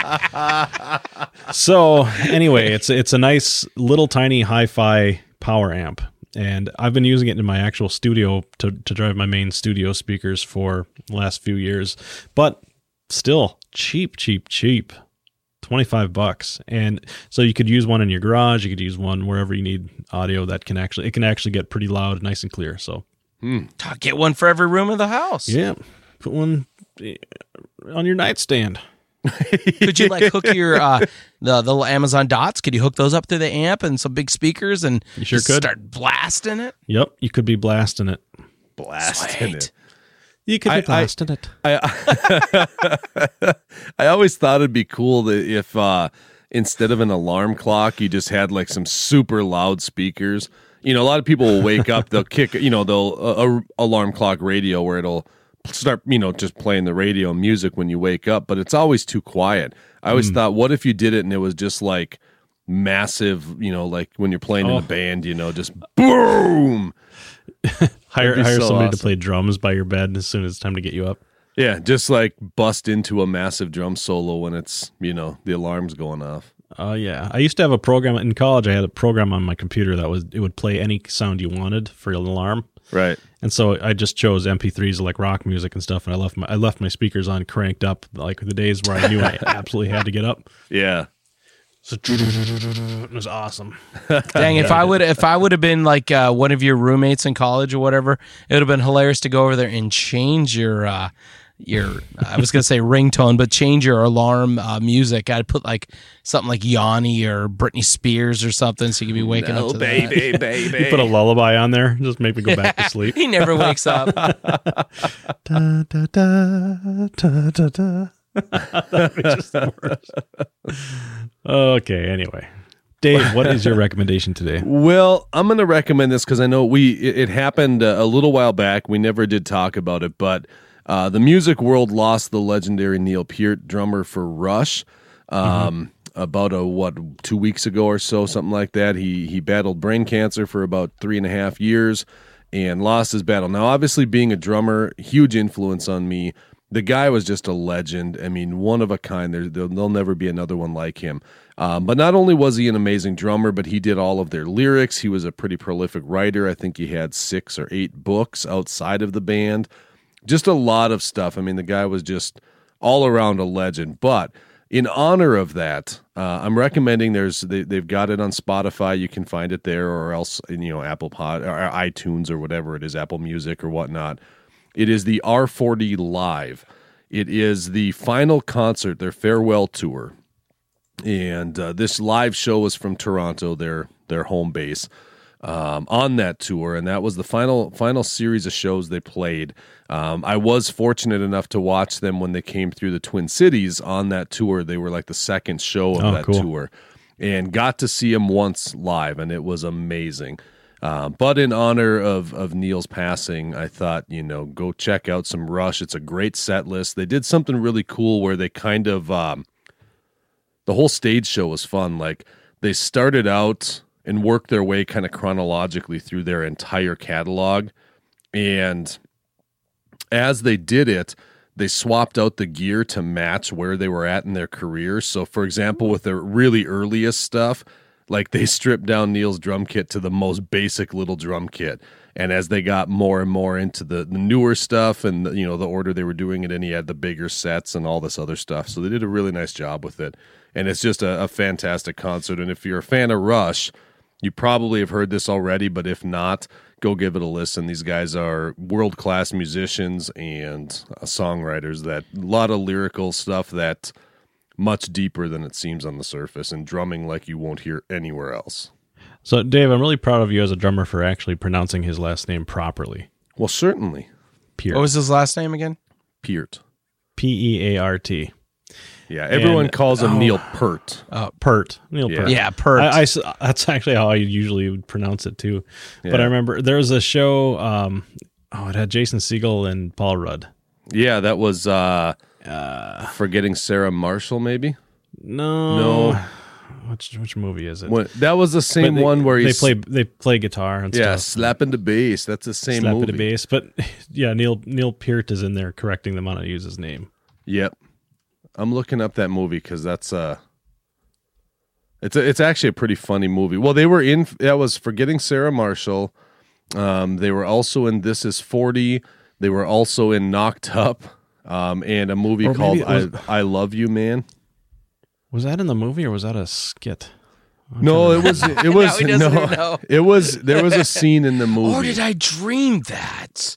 Speaker 4: So anyway, it's it's a nice little tiny hi-fi power amp, and I've been using it in my actual studio to to drive my main studio speakers for the last few years. But still, cheap, cheap, cheap. twenty-five bucks. And so you could use one in your garage. You could use one wherever you need audio that can actually, it can actually get pretty loud, nice and clear. So
Speaker 3: Get one for every room of the house.
Speaker 4: yeah, put one on your nightstand.
Speaker 3: Could you like hook your uh, the the little Amazon Dots? Could you hook those up to the amp and some big speakers and
Speaker 4: You sure
Speaker 3: just
Speaker 4: could.
Speaker 3: start blasting it?
Speaker 4: Yep. You could be blasting it.
Speaker 5: Blasting
Speaker 3: Sweet.
Speaker 5: it.
Speaker 4: You could be
Speaker 5: I- I-
Speaker 4: blasting it.
Speaker 5: I I always thought it'd be cool that if uh, instead of an alarm clock, you just had like some super loud speakers. You know, a lot of people will wake up, they'll kick, you know, they'll a, a alarm clock radio where it'll start, you know, just playing the radio music when you wake up, but it's always too quiet. I always thought, what if you did it and it was just like massive, you know, like when you're playing in
Speaker 4: Oh.
Speaker 5: a band, you know, just boom.
Speaker 4: Hire
Speaker 5: be
Speaker 4: hire
Speaker 5: so
Speaker 4: somebody to
Speaker 5: awesome.
Speaker 4: play drums by your bed as soon as it's time to get you up.
Speaker 5: Yeah, just like bust into a massive drum solo when it's, you know, the alarm's going off.
Speaker 4: Oh yeah, I used to have a program in college. I had a program on my computer that was it would play any sound you wanted for an alarm,
Speaker 5: Right.
Speaker 4: and so I just chose M P threes like rock music and stuff. And I left my I left my speakers on cranked up like the days where I knew I absolutely had to get up.
Speaker 5: Yeah.
Speaker 4: So it was awesome.
Speaker 3: Dang, if I would if I would have been like uh, one of your roommates in college or whatever, it would have been hilarious to go over there and change your uh, your I was gonna say ringtone, but change your alarm uh, music. I'd put like something like Yanni or Britney Spears or something, so you could be waking up to that.
Speaker 5: baby, baby.
Speaker 4: You put a lullaby on there, just make me go back to sleep.
Speaker 3: He never wakes up.
Speaker 4: Da, da, da, da, da, da. That'd be just the worst. Okay, anyway. Dave, what is your recommendation today?
Speaker 5: Well, I'm going to recommend this because I know we it, it happened uh, a little while back. We never did talk about it, but uh, the music world lost the legendary Neil Peart, drummer for Rush, um, about a what two weeks ago or so, something like that. He he battled brain cancer for about three and a half years and lost his battle. Now, obviously, being a drummer, huge influence on me. The guy was just a legend. I mean, one of a kind. There, there'll, there'll never be another one like him. Um, but not only was he an amazing drummer, but he did all of their lyrics. He was a pretty prolific writer. I think he had six or eight books outside of the band. Just a lot of stuff. I mean, the guy was just all around a legend. But in honor of that, uh, I'm recommending there's they, they've got it on Spotify. You can find it there, or else you know Apple Pod or iTunes or whatever it is, Apple Music or whatnot. It is the R forty Live. It is the final concert, their farewell tour. And uh, this live show was from Toronto, their their home base, um, on that tour. And that was the final final series of shows they played. Um, I was fortunate enough to watch them when they came through the Twin Cities on that tour. They were like the second show of
Speaker 4: Oh,
Speaker 5: that
Speaker 4: cool.
Speaker 5: tour. And got to see them once live, and it was amazing. Uh, but in honor of, of Neil's passing, I thought, you know, go check out some Rush. It's a great set list. They did something really cool where they kind of, um, the whole stage show was fun. Like they started out and worked their way kind of chronologically through their entire catalog. And as they did it, they swapped out the gear to match where they were at in their career. So, for example, with their really earliest stuff, like they stripped down Neil's drum kit to the most basic little drum kit. And as they got more and more into the, the newer stuff and, you know, the order they were doing it in, he had the bigger sets and all this other stuff. So they did a really nice job with it. And it's just a, a fantastic concert. And if you're a fan of Rush, you probably have heard this already, but if not, go give it a listen. These guys are world-class musicians and uh, songwriters. That a lot of lyrical stuff that much deeper than it seems on the surface, and drumming like you won't hear anywhere else.
Speaker 4: So, Dave, I'm really proud of you as a drummer for actually pronouncing his last name properly.
Speaker 5: Well, certainly.
Speaker 4: Peart.
Speaker 3: What was his last name again?
Speaker 5: Peart.
Speaker 4: P E A R T.
Speaker 5: Yeah, everyone
Speaker 4: And-
Speaker 5: calls him
Speaker 3: oh.
Speaker 5: Neil Peart.
Speaker 3: Oh,
Speaker 4: Peart. Neil
Speaker 5: Yeah.
Speaker 4: Peart.
Speaker 3: yeah, Pert.
Speaker 4: I, I s- that's actually how I usually would pronounce it too. But
Speaker 5: Yeah.
Speaker 4: I remember there was a show. Um, oh, it had Jason Segel and Paul Rudd.
Speaker 5: Yeah, that was uh, uh, Forgetting Sarah Marshall, maybe?
Speaker 4: No,
Speaker 5: No.
Speaker 4: Which which movie is it?
Speaker 5: When, that was the
Speaker 4: But
Speaker 5: same
Speaker 4: they,
Speaker 5: one where
Speaker 4: they
Speaker 5: he's
Speaker 4: play they play guitar and
Speaker 5: yeah,
Speaker 4: stuff.
Speaker 5: slapping the bass. That's the same
Speaker 4: Slap
Speaker 5: movie.
Speaker 4: at a bass. But yeah, Neil Neil Peart is in there correcting them on how to use his name.
Speaker 5: Yep. I'm looking up that movie because that's uh it's a, it's actually a pretty funny movie. Well, they were in that was Forgetting Sarah Marshall. Um, they were also in This Is forty. They were also in Knocked Up, um, and a movie
Speaker 4: Or
Speaker 5: called
Speaker 4: maybe it was-
Speaker 5: I, I Love You, Man.
Speaker 4: Was that in the movie or was that a skit?
Speaker 5: No, it was it was
Speaker 3: he doesn't
Speaker 5: no,
Speaker 3: even know.
Speaker 5: it was there was a scene in the movie.
Speaker 3: Or did I dream that?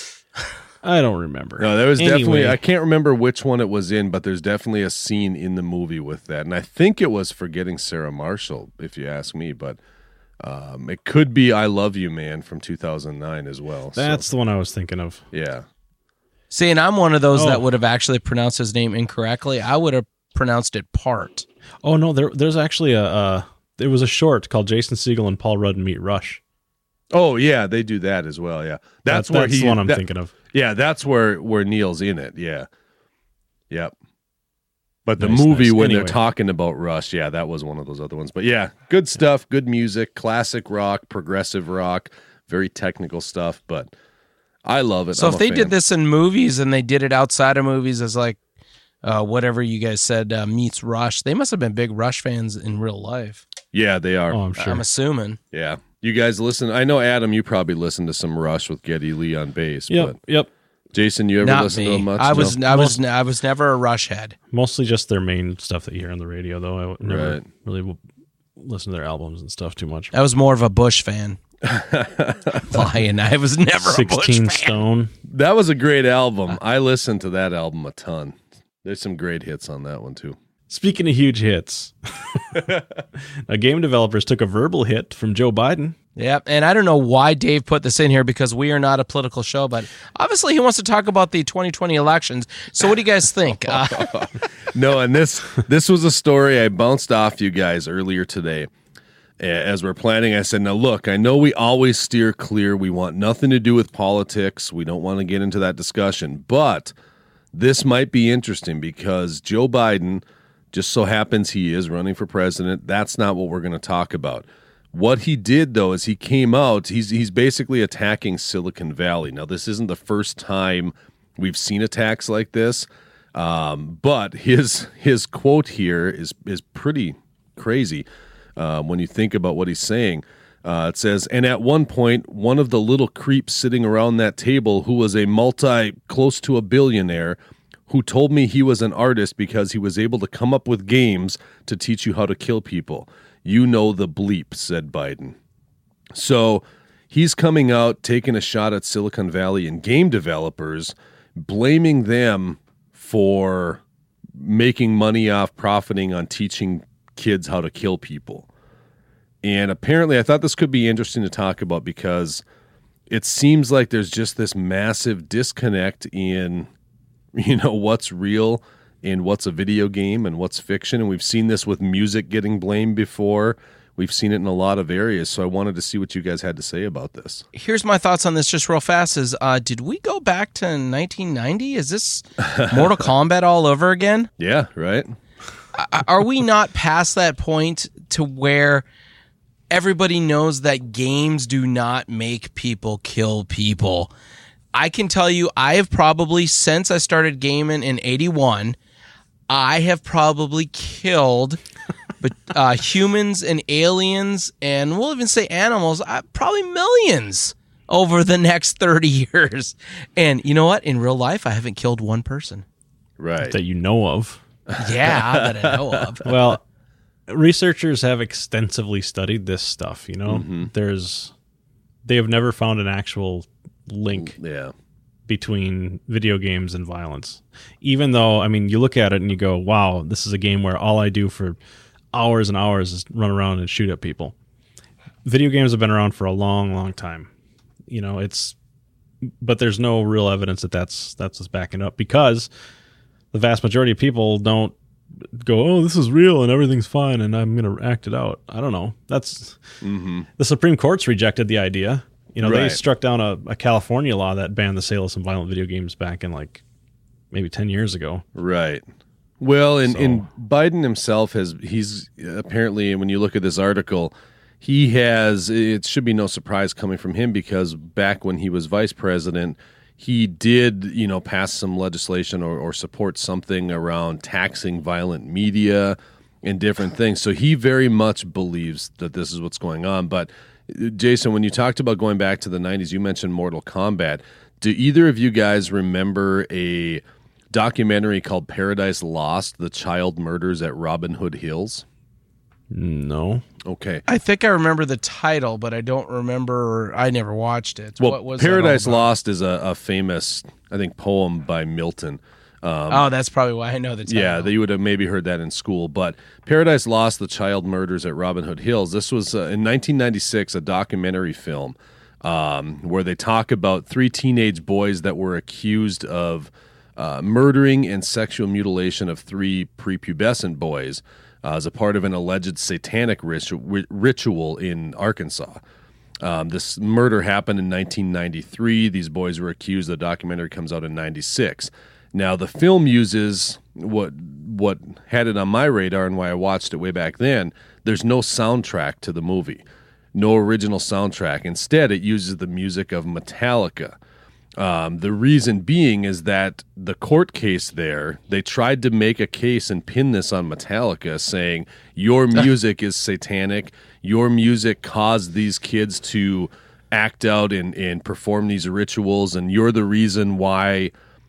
Speaker 4: I don't remember.
Speaker 5: No, there was definitely
Speaker 4: Anyway.
Speaker 5: I can't remember which one it was in, but there's definitely a scene in the movie with that. And I think it was Forgetting Sarah Marshall, if you ask me, but um, it could be I Love You, Man from two thousand nine as well. So,
Speaker 4: That's the one I was thinking of.
Speaker 5: yeah.
Speaker 3: See, and I'm one of those
Speaker 4: Oh.
Speaker 3: that would have actually pronounced his name incorrectly. I would have pronounced it Part.
Speaker 4: Oh no, there there's actually a uh, there was a short called Jason Segel and Paul Rudd Meet Rush.
Speaker 5: Oh yeah, they do that as well, yeah. That's,
Speaker 4: That's,
Speaker 5: where
Speaker 4: that's
Speaker 5: he
Speaker 4: the one I'm
Speaker 5: that-
Speaker 4: thinking of.
Speaker 5: Yeah, that's where where Neil's in it. Yeah. Yep. But the
Speaker 4: Nice,
Speaker 5: movie
Speaker 4: nice.
Speaker 5: when
Speaker 4: Anyway.
Speaker 5: they're talking about Rush, yeah, that was one of those other ones. But yeah, good stuff, good music, classic rock, progressive rock, very technical stuff, but I love it.
Speaker 3: So
Speaker 5: I'm
Speaker 3: if
Speaker 5: a
Speaker 3: they
Speaker 5: fan.
Speaker 3: did this in movies and they did it outside of movies as like uh, whatever you guys said uh, meets Rush, they must have been big Rush fans in real life.
Speaker 5: Yeah, they are.
Speaker 4: Oh, I'm sure.
Speaker 3: I'm assuming.
Speaker 5: Yeah. You guys listen. I know, Adam, you probably listened to some Rush with Geddy Lee on bass.
Speaker 4: Yep,
Speaker 5: But
Speaker 4: yep.
Speaker 5: Jason, you ever
Speaker 3: Not
Speaker 5: listen to
Speaker 3: me.
Speaker 5: them much?
Speaker 3: I was
Speaker 5: No?
Speaker 3: I was I was never a Rush head.
Speaker 4: Mostly just their main stuff that you hear on the radio, though. I would never
Speaker 5: Right.
Speaker 4: really w- listen to their albums and stuff too much.
Speaker 3: I was more of a Bush fan. Lying. I was never a Bush
Speaker 4: Sixteen
Speaker 3: fan.
Speaker 4: Stone.
Speaker 5: That was a great album. I listened to that album a ton. There's some great hits on that one, too.
Speaker 4: Speaking of huge hits, now game developers took a verbal hit from Joe Biden.
Speaker 3: Yep, and I don't know why Dave put this in here because we are not a political show, but obviously he wants to talk about the twenty twenty elections. So what do you guys think? Uh,
Speaker 5: No, and this this was a story I bounced off you guys earlier today. A- As we're planning, I said, now look, I know we always steer clear. We want nothing to do with politics. We don't want to get into that discussion. But this might be interesting because Joe Biden, just so happens he is running for president. That's not what we're going to talk about. What he did, though, is he came out, he's he's basically attacking Silicon Valley. Now, this isn't the first time we've seen attacks like this. Um, but his his quote here is is pretty crazy uh, when you think about what he's saying. Uh, it says, and at one point, one of the little creeps sitting around that table who was a multi, close to a billionaire, who told me he was an artist because he was able to come up with games to teach you how to kill people. You know the bleep, said Biden. So he's coming out, taking a shot at Silicon Valley and game developers, blaming them for making money off profiting on teaching kids how to kill people. And apparently, I thought this could be interesting to talk about because it seems like there's just this massive disconnect in, you know, what's real and what's a video game and what's fiction. And we've seen this with music getting blamed before. We've seen it in a lot of areas. So I wanted to see what you guys had to say about this.
Speaker 3: here's my thoughts on this just real fast is uh, did we go back to nineteen ninety? Is this Mortal Kombat all over again?
Speaker 5: Yeah, right?
Speaker 3: Are we not past that point to where everybody knows that games do not make people kill people? I can tell you, I have probably, since I started gaming in eighty-one, I have probably killed but uh, humans and aliens, and we'll even say animals, uh, probably millions. over the next thirty years. And you know what? In real life, I haven't killed one person.
Speaker 5: Right.
Speaker 4: That you know of.
Speaker 3: Yeah, that I know of.
Speaker 4: Well, researchers have extensively studied this stuff. You know,
Speaker 5: Mm-hmm.
Speaker 4: there's they have never found an actual link
Speaker 5: Yeah.
Speaker 4: between video games and violence. Even though, I mean, you look at it and you go, wow, this is a game where all I do for hours and hours is run around and shoot at people. Video games have been around for a long, long time. You know, it's, but there's no real evidence that that's, that's what's backing up, because the vast majority of people don't go, oh, this is real and everything's fine and I'm going to act it out. I don't know. That's,
Speaker 5: Mm-hmm.
Speaker 4: the Supreme Court's rejected the idea. You know, they
Speaker 5: Right.
Speaker 4: struck down a, a California law that banned the sale of some violent video games back in like maybe ten years ago.
Speaker 5: Right. Well, and,
Speaker 4: So-
Speaker 5: and Biden himself has, he's apparently, when you look at this article, he has, it should be no surprise coming from him, because back when he was vice president, he did, you know, pass some legislation or, or support something around taxing violent media and different things. So he very much believes that this is what's going on. But Jason, when you talked about going back to the nineties, you mentioned Mortal Kombat. Do either of you guys remember a documentary called Paradise Lost, The Child Murders at Robin Hood Hills?
Speaker 4: No.
Speaker 5: Okay.
Speaker 3: I think I remember the title, but I don't remember. I never watched it.
Speaker 5: Well,
Speaker 3: what was that all
Speaker 5: Paradise
Speaker 3: about?
Speaker 5: Lost is a, a famous, I think, poem by Milton.
Speaker 3: Oh, that's probably why I know the title.
Speaker 5: Yeah, that you would have maybe heard that in school. But Paradise Lost, The Child Murders at Robin Hood Hills. This was, uh, in nineteen ninety-six, a documentary film um, where they talk about three teenage boys that were accused of uh, murdering and sexual mutilation of three prepubescent boys uh, as a part of an alleged satanic ritu- ritual in Arkansas. Um, this murder happened in nineteen ninety-three. These boys were accused. The documentary comes out in ninety-six. Now, the film uses what what had it on my radar and why I watched it way back then. There's no soundtrack to the movie, no original soundtrack. Instead, it uses the music of Metallica. Um, the reason being is that the court case there, they tried to make a case and pin this on Metallica, saying your music is satanic, your music caused these kids to act out and, and perform these rituals, and you're the reason why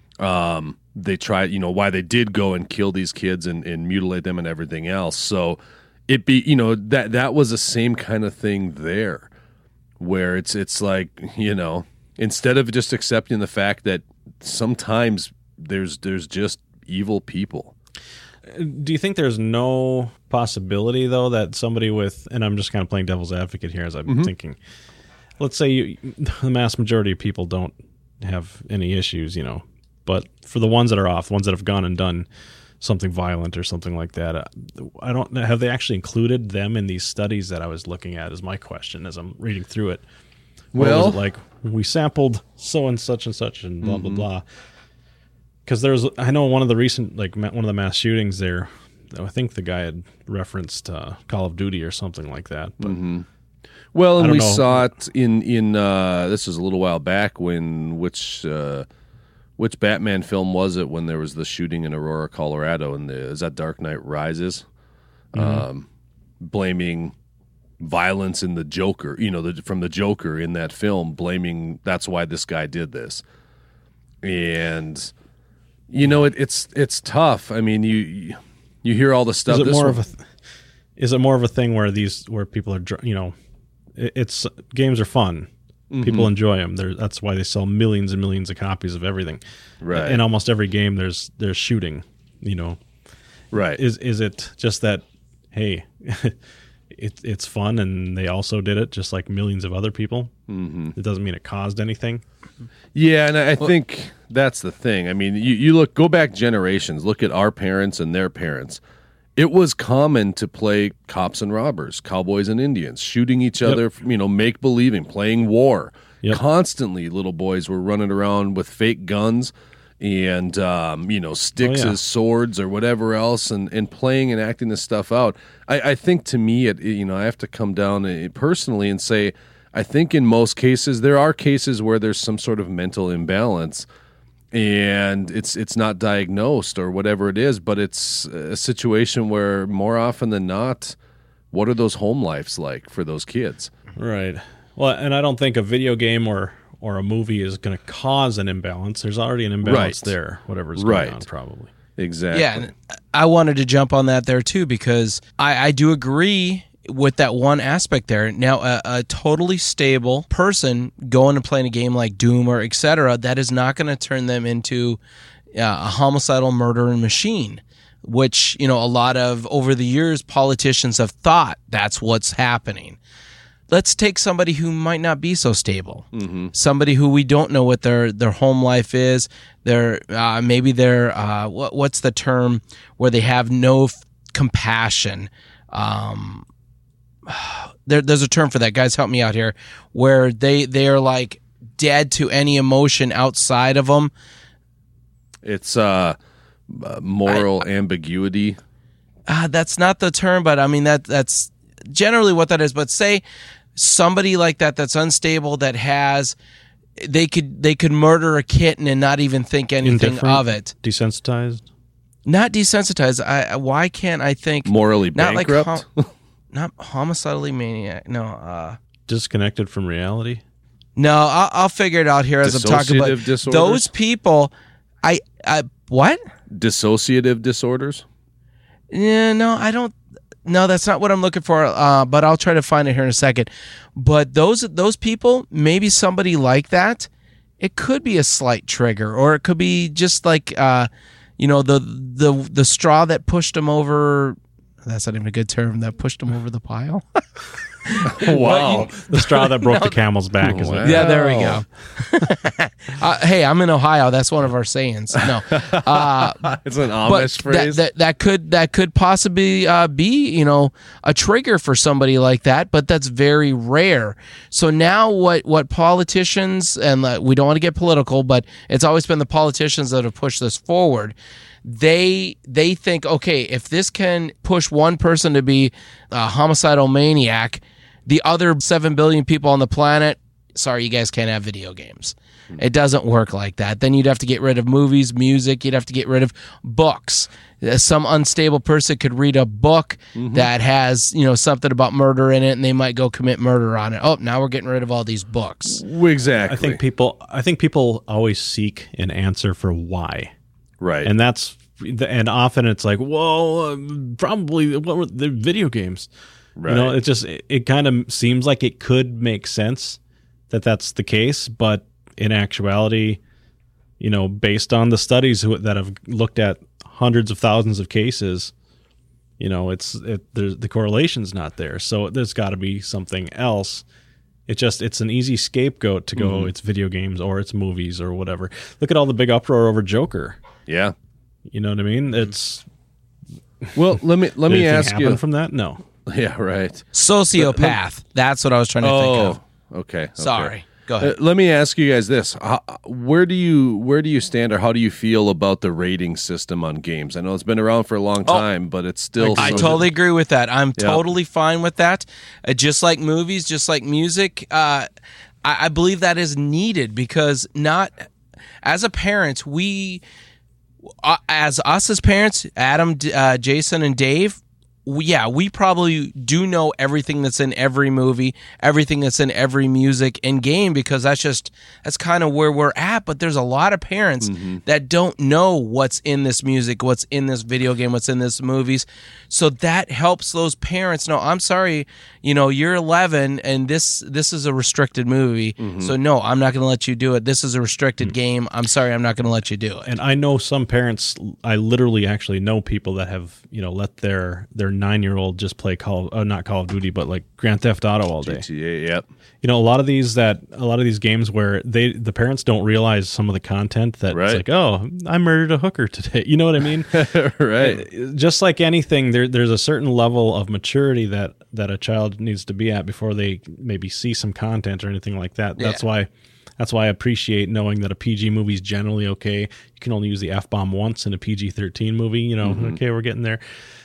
Speaker 5: um, they tried, you know, why they did go and kill these kids and, and mutilate them and everything else. So it be, you know, that that was the same kind of thing there, where it's it's like, you know, instead of just accepting the fact that sometimes there's there's just evil people.
Speaker 4: Do you think there's no possibility, though, that somebody with, and I'm just kind of playing devil's advocate here as I'm
Speaker 5: Mm-hmm.
Speaker 4: thinking, let's say you, the mass majority of people don't have any issues, you know, but for the ones that are off, the ones that have gone and done something violent or something like that, uh, I don't know, have they actually included them in these studies that I was looking at is my question as I'm reading through it. What
Speaker 5: Well-
Speaker 4: was it like, we sampled so and such and such and blah,
Speaker 5: Mm-hmm.
Speaker 4: blah, blah. Because there's, I know one of the recent, like ma- one of the mass shootings there, I think the guy had referenced uh, Call of Duty or something like that. But
Speaker 5: Mm-hmm. Well, and
Speaker 4: I don't
Speaker 5: we
Speaker 4: know.
Speaker 5: saw it in in uh, this was a little while back when which uh, which Batman film was it when there was the shooting in Aurora, Colorado, and the, is that Dark Knight Rises, um, blaming violence in the Joker, you know, the, from the Joker in that film, blaming that's why this guy did this, and you know it, it's it's tough. I mean, you you hear all the stuff.
Speaker 4: is it
Speaker 5: This
Speaker 4: more
Speaker 5: one-
Speaker 4: of a, th- is it more of a thing where these, where people are, dr- you know, it, it's games are fun.
Speaker 5: Mm-hmm.
Speaker 4: People enjoy them. They're, that's why they sell millions and millions of copies of everything.
Speaker 5: Right.
Speaker 4: In almost every game, there's there's shooting. You know,
Speaker 5: right?
Speaker 4: is is it just that? Hey, it, it's fun, and they also did it just like millions of other people. Mm-hmm. It doesn't mean it caused anything.
Speaker 5: Yeah, and I I think that's the thing. I mean, you, you look, go back generations, look at our parents and their parents. It was common to play cops and robbers, cowboys and Indians, shooting each
Speaker 4: Yep.
Speaker 5: other, you know, make believing, playing war.
Speaker 4: Yep.
Speaker 5: Constantly, little boys were running around with fake guns and, um, you know, sticks
Speaker 4: Oh, yeah.
Speaker 5: as swords or whatever else, and, and playing and acting this stuff out. I, I think to me, it, you know, I have to come down uh, personally and say, I think in most cases, there are cases where there's some sort of mental imbalance and it's it's not diagnosed or whatever it is, but it's a situation where more often than not, what are those home lives like for those kids?
Speaker 4: Right. Well, and I don't think a video game or or a movie is going to cause an imbalance. There's already an imbalance
Speaker 5: Right.
Speaker 4: there, whatever's going
Speaker 5: Right.
Speaker 4: on, probably.
Speaker 5: Exactly.
Speaker 3: Yeah, and I wanted to jump on that there too because I, I do agree with that one aspect there. Now, a, a totally stable person going and playing a game like Doom or et cetera, that is not going to turn them into uh, a homicidal murdering machine, which, you know, a lot of, over the years, politicians have thought that's what's happening. Let's take somebody who might not be so stable, mm-hmm. somebody who we don't know what their, their home life is. Their uh, maybe they're uh, what, what's the term where they have no f- compassion. Um, there, there's a term for that. Guys, help me out here. Where they they are like dead to any emotion outside of them.
Speaker 5: It's uh, uh, moral I, ambiguity.
Speaker 3: Uh, that's not the term, but I mean that that's generally what that is. But say somebody like that that's unstable that has they could they could murder a kitten and not even think anything of it.
Speaker 4: Desensitized?
Speaker 3: Not desensitized. I why can't I think
Speaker 5: morally
Speaker 3: not
Speaker 5: bankrupt?
Speaker 3: Like hom- not homicidally maniac. No. Uh,
Speaker 4: Disconnected from reality?
Speaker 3: no, I'll, I'll figure it out here as I'm talking about
Speaker 5: Dissociative disorders?
Speaker 3: those people. I I what?
Speaker 5: Dissociative disorders?
Speaker 3: Yeah, no, I don't. No, that's not what I'm looking for. Uh, but I'll try to find it here in a second. But those those people, maybe somebody like that, it could be a slight trigger, or it could be just like, uh, you know, the the the straw that pushed them over. That's not even a good term. That pushed them over the pile.
Speaker 5: Wow.
Speaker 4: The straw that broke the camel's back. Is
Speaker 5: Wow.
Speaker 4: it?
Speaker 3: Yeah, there we go. uh, hey, I'm in Ohio. That's one of our sayings. No, uh,
Speaker 5: It's an
Speaker 3: but
Speaker 5: Amish
Speaker 3: that,
Speaker 5: phrase.
Speaker 3: that that could that could possibly uh, be, you know, a trigger for somebody like that, but that's very rare. So now what what politicians, and uh, we don't want to get political, but it's always been the politicians that have pushed this forward. They they think, okay, if this can push one person to be a homicidal maniac, the other seven billion people on the planet, sorry, you guys can't have video games. It doesn't work like that. Then you'd have to get rid of movies, music. You'd have to get rid of books. Some unstable person could read a book mm-hmm. that has, you know, something about murder in it, and they might go commit murder on it. Oh, now we're getting rid of all these books.
Speaker 5: Exactly.
Speaker 4: I think people. I think people always seek an answer for why.
Speaker 5: Right.
Speaker 4: And that's and often it's like, well, uh, probably what were the video games. Right. You know, it just it, it kind of seems like it could make sense that that's the case, but in actuality, you know, based on the studies who, that have looked at hundreds of thousands of cases, you know, it's it, there's, the correlation's not there. So there's got to be something else. It just it's an easy scapegoat to go. Mm-hmm. It's video games or it's movies or whatever. Look at all the big uproar over Joker.
Speaker 5: Yeah,
Speaker 4: you know what I mean. It's
Speaker 5: well. Let me let
Speaker 4: did
Speaker 5: me
Speaker 4: anything
Speaker 5: ask
Speaker 4: happen
Speaker 5: you
Speaker 4: from that. No.
Speaker 5: Yeah, right.
Speaker 3: Sociopath. That's what I was trying to
Speaker 5: oh,
Speaker 3: think of.
Speaker 5: Okay. okay.
Speaker 3: Sorry. Go ahead.
Speaker 5: Uh, let me ask you guys this: how, Where do you where do you stand, or how do you feel about the rating system on games? I know it's been around for a long time, oh, but it's still.
Speaker 3: I
Speaker 5: something.
Speaker 3: totally agree with that. I'm
Speaker 5: yeah.
Speaker 3: totally fine with that. Uh, just like movies, just like music, uh, I, I believe that is needed because not as a parent, we, uh, as us as parents, Adam, uh, Jason, and Dave. We, yeah, we probably do know everything that's in every movie, everything that's in every music and game because that's just that's kind of where we're at. But there's a lot of parents mm-hmm. that don't know what's in this music, what's in this video game, what's in this movies. So that helps those parents know. I'm sorry, you know, you're eleven and this this is a restricted movie. Mm-hmm. So no, I'm not going to let you do it. This is a restricted mm-hmm. game. I'm sorry, I'm not going to let you do it.
Speaker 4: And I know some parents. I literally actually know people that have you know let their their nine-year-old just play Call, uh, not Call of Duty, but like Grand Theft Auto all day.
Speaker 5: G T A, yep.
Speaker 4: You know, a lot of these that a lot of these games where they the parents don't realize some of the content that
Speaker 5: right.
Speaker 4: it's like, oh, I murdered a hooker today. You know what I mean?
Speaker 5: Right.
Speaker 4: Just like anything, there there's a certain level of maturity that that a child needs to be at before they maybe see some content or anything like that.
Speaker 3: Yeah.
Speaker 4: That's why. That's why I appreciate knowing that a P G movie is generally okay. You can only use the F-bomb once in a P G thirteen movie. You know, mm-hmm. okay, we're getting there.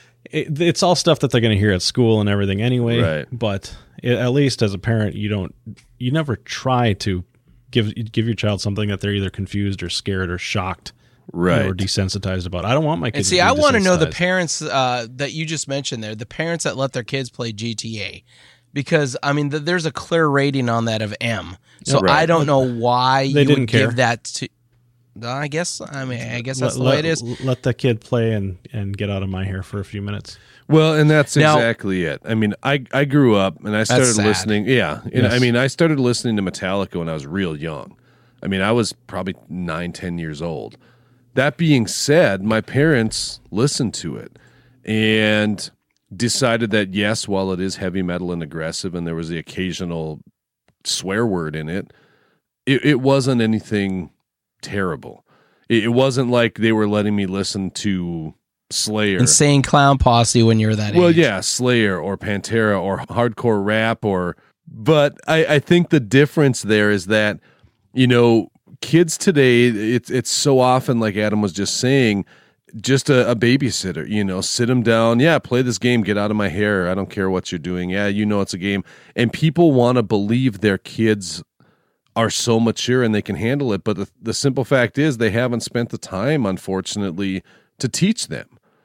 Speaker 4: It, it's all stuff that they're going to hear at school and everything anyway.
Speaker 5: Right.
Speaker 4: But it, at least as a parent, you don't, you never try to give give your child something that they're either confused or scared or shocked,
Speaker 5: right,
Speaker 4: you know, or desensitized about. I don't want my kids.
Speaker 3: And see,
Speaker 4: to be
Speaker 3: I want to know the
Speaker 4: desensitized.
Speaker 3: parents uh, that you just mentioned there, the parents that let their kids play G T A. because I mean th- there's a clear rating on that of M. So
Speaker 5: Right.
Speaker 3: I don't know why
Speaker 4: They
Speaker 3: you
Speaker 4: didn't
Speaker 3: would
Speaker 4: care.
Speaker 3: give that to. I guess I mean I guess that's
Speaker 4: let,
Speaker 3: the way
Speaker 4: let-
Speaker 3: it is.
Speaker 4: Let the kid play and, and get out of my hair for a few minutes.
Speaker 5: Well, and that's
Speaker 3: Now-
Speaker 5: exactly it. I mean, I I grew up and I started
Speaker 3: sad.
Speaker 5: listening. Yeah, and
Speaker 4: Yes.
Speaker 5: I mean, I started listening to Metallica when I was real young. I mean, I was probably nine, ten years old. That being said, my parents listened to it and decided that yes, while it is heavy metal and aggressive, and there was the occasional swear word in it, it, it wasn't anything terrible. It, it wasn't like they were letting me listen to Slayer.
Speaker 3: Insane Clown Posse when you're that
Speaker 5: Well,
Speaker 3: age.
Speaker 5: yeah, Slayer or Pantera or hardcore rap or but I, I think the difference there is that, you know, kids today, it's it's so often like Adam was just saying, just a, a babysitter, you know, sit them down. Yeah, play this game. Get out of my hair. I don't care what you're doing. Yeah, you know it's a game. And people want to believe their kids are so mature and they can handle it. But the, the simple fact is they haven't spent the time, unfortunately, to teach them.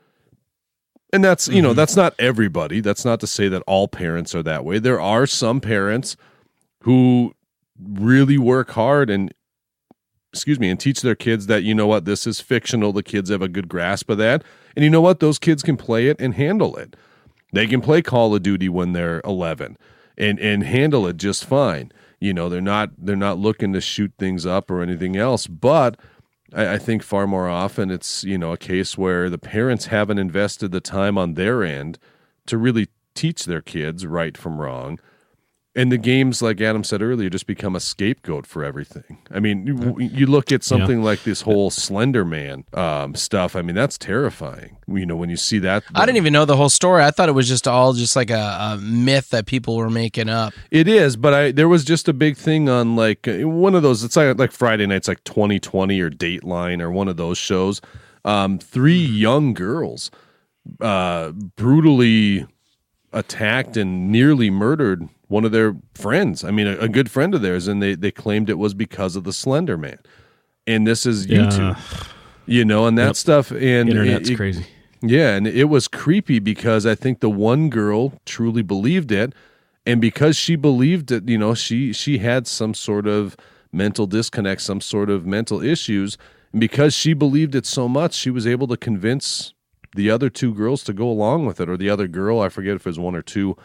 Speaker 5: And that's, you know,
Speaker 3: Mm-hmm.
Speaker 5: that's not everybody. That's not to say that all parents are that way. There are some parents who really work hard and, excuse me, and teach their kids that, you know what, this is fictional. The kids have a good grasp of that. And you know what? Those kids can play it and handle it. They can play Call of Duty when they're eleven and, and handle it just fine. You know, they're not they're not looking to shoot things up or anything else. But I, I think far more often it's, you know, a case where the parents haven't invested the time on their end to really teach their kids right from wrong. And the games, like Adam said earlier, just become a scapegoat for everything. I mean, you, you look at something like this whole Slender Man um, stuff. I mean, that's terrifying. You know, when you see that.
Speaker 3: I didn't even know the whole story. I thought it was just all just like a, a myth that people were making up.
Speaker 5: It is, but I there was just a big thing on like uh, one of those. It's like, like Friday nights, like twenty twenty or Dateline or one of those shows. Um, three young girls uh, brutally attacked and nearly murdered one of their friends. I mean, a, a good friend of theirs, and they they claimed it was because of the Slender Man. And this is YouTube,
Speaker 4: Yeah.
Speaker 5: you know, and that
Speaker 4: Yep.
Speaker 5: stuff. And
Speaker 4: Internet's
Speaker 5: it- it-
Speaker 4: crazy.
Speaker 5: Yeah, and it was creepy because I think the one girl truly believed it, and because she believed it, you know, she she had some sort of mental disconnect, some sort of mental issues, and because she believed it so much, she was able to convince the other two girls to go along with it, or the other girl, I forget if it was one or two,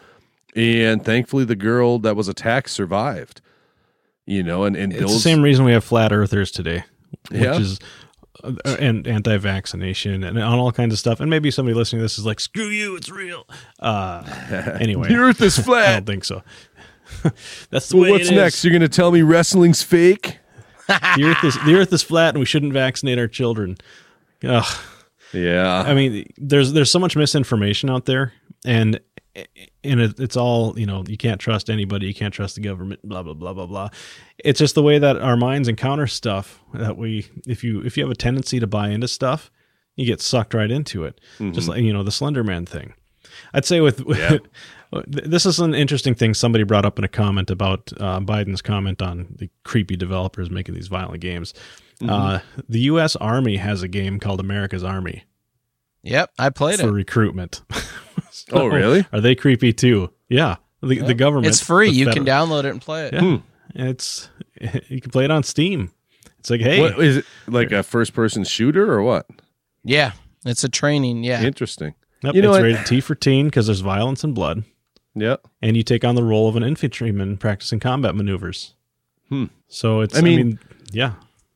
Speaker 5: and thankfully the girl that was attacked survived. You know, and and
Speaker 4: It's
Speaker 5: those
Speaker 4: the same reason we have flat earthers today, which
Speaker 5: Yeah.
Speaker 4: is uh, and anti-vaccination and on all kinds of stuff. And maybe somebody listening to this is like, "Screw you, it's real." Uh, anyway,
Speaker 5: the Earth is
Speaker 4: I
Speaker 5: flat.
Speaker 4: don't think so. That's the
Speaker 5: Well,
Speaker 4: way
Speaker 5: what's
Speaker 4: it is.
Speaker 5: next? You're going to tell me wrestling's fake?
Speaker 4: The Earth is the Earth is flat, and we shouldn't vaccinate our children. Ugh.
Speaker 5: Yeah,
Speaker 4: I mean, there's there's so much misinformation out there, and and it, it's all, you know, you can't trust anybody, you can't trust the government, blah blah blah blah blah. It's just the way that our minds encounter stuff that we, if you if you have a tendency to buy into stuff, you get sucked right into it. Just like, you know, the Slender Man thing. I'd say with,
Speaker 5: Yeah.
Speaker 4: this is an interesting thing somebody brought up in a comment about uh, Biden's comment on the creepy developers making these violent games. Uh, the U S Army has a game called America's Army
Speaker 3: Yep, I played
Speaker 4: for
Speaker 3: it.
Speaker 4: recruitment.
Speaker 5: Oh, really?
Speaker 4: Are they creepy too? Yeah. The, the government.
Speaker 3: It's free.
Speaker 4: the
Speaker 3: You
Speaker 4: federal-
Speaker 3: can download it and play it.
Speaker 4: Yeah. It's, you can play it on Steam. It's like, hey,
Speaker 5: What is it, like a first-person shooter or what?
Speaker 3: Yeah, it's a training. Yeah.
Speaker 5: Interesting.
Speaker 4: Yep,
Speaker 5: You know
Speaker 4: it's
Speaker 5: what?
Speaker 4: rated T for teen because there's violence and blood.
Speaker 5: Yeah.
Speaker 4: And you take on the role of an infantryman practicing combat maneuvers.
Speaker 5: Hmm.
Speaker 4: So it's,
Speaker 5: I
Speaker 4: I
Speaker 5: mean-
Speaker 4: mean, yeah.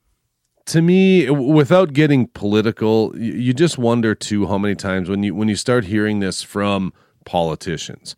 Speaker 5: To me, w- without getting political, y- you just wonder too how many times when you when you start hearing this from politicians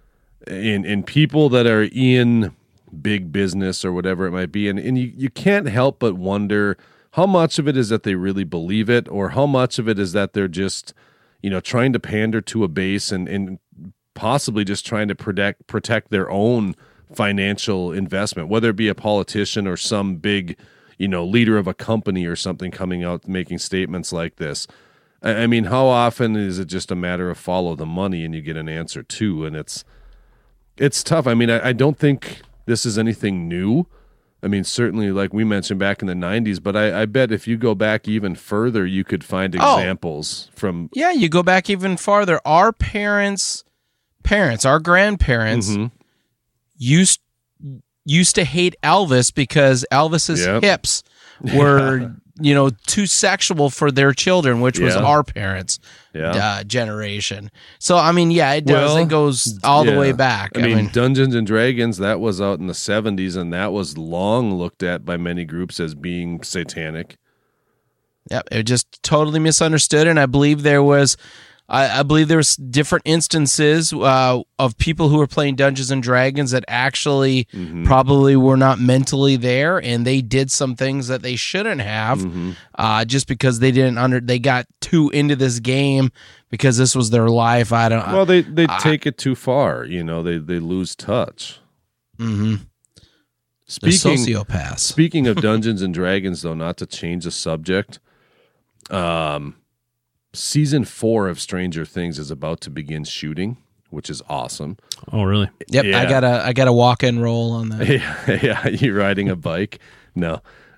Speaker 5: and and people that are in big business or whatever it might be, and, and you, you can't help but wonder how much of it is that they really believe it, or how much of it is that they're just, you know, trying to pander to a base and, and possibly just trying to protect protect their own financial investment, whether it be a politician or some big, you know, leader of a company or something coming out making statements like this. I, I mean, how often is it just a matter of follow the money and you get an answer too? And it's it's tough. I mean, I, I don't think this is anything new. I mean, certainly, like we mentioned back in the nineties, but I, I bet if you go back even further, you could find
Speaker 3: Oh.
Speaker 5: examples from.
Speaker 3: Yeah, you go back even farther. Our parents parents, our grandparents,
Speaker 5: Mm-hmm.
Speaker 3: used used to hate Elvis because Elvis's
Speaker 5: Yep.
Speaker 3: hips were, you know, too sexual for their children, which was
Speaker 5: Yeah.
Speaker 3: our parents'
Speaker 5: Yeah.
Speaker 3: uh, generation. So, I mean, yeah, it does.
Speaker 5: Well,
Speaker 3: it goes all the
Speaker 5: Yeah.
Speaker 3: way back.
Speaker 5: I mean, Dungeons and Dragons, that was out in the seventies, and that was long looked at by many groups as being satanic.
Speaker 3: Yep, it just totally misunderstood, and I believe there was, I, I believe there was different instances uh, of people who were playing Dungeons and Dragons that actually
Speaker 5: Mm-hmm.
Speaker 3: probably were not mentally there, and they did some things that they shouldn't have,
Speaker 5: Mm-hmm.
Speaker 3: uh, just because they didn't under, they got too into this game because this was their life. I don't.
Speaker 5: Well, they they take it too far. You know, they they lose touch.
Speaker 3: Mm-hmm. They're
Speaker 5: Speaking
Speaker 3: sociopaths.
Speaker 5: speaking of Dungeons and Dragons, though, not to change the subject, um, season four of Stranger Things is about to begin shooting, which is awesome.
Speaker 4: Oh, really?
Speaker 3: Yep, I
Speaker 5: yeah.
Speaker 3: got a I got a walk and roll on that.
Speaker 5: Yeah, yeah, you riding a bike? No,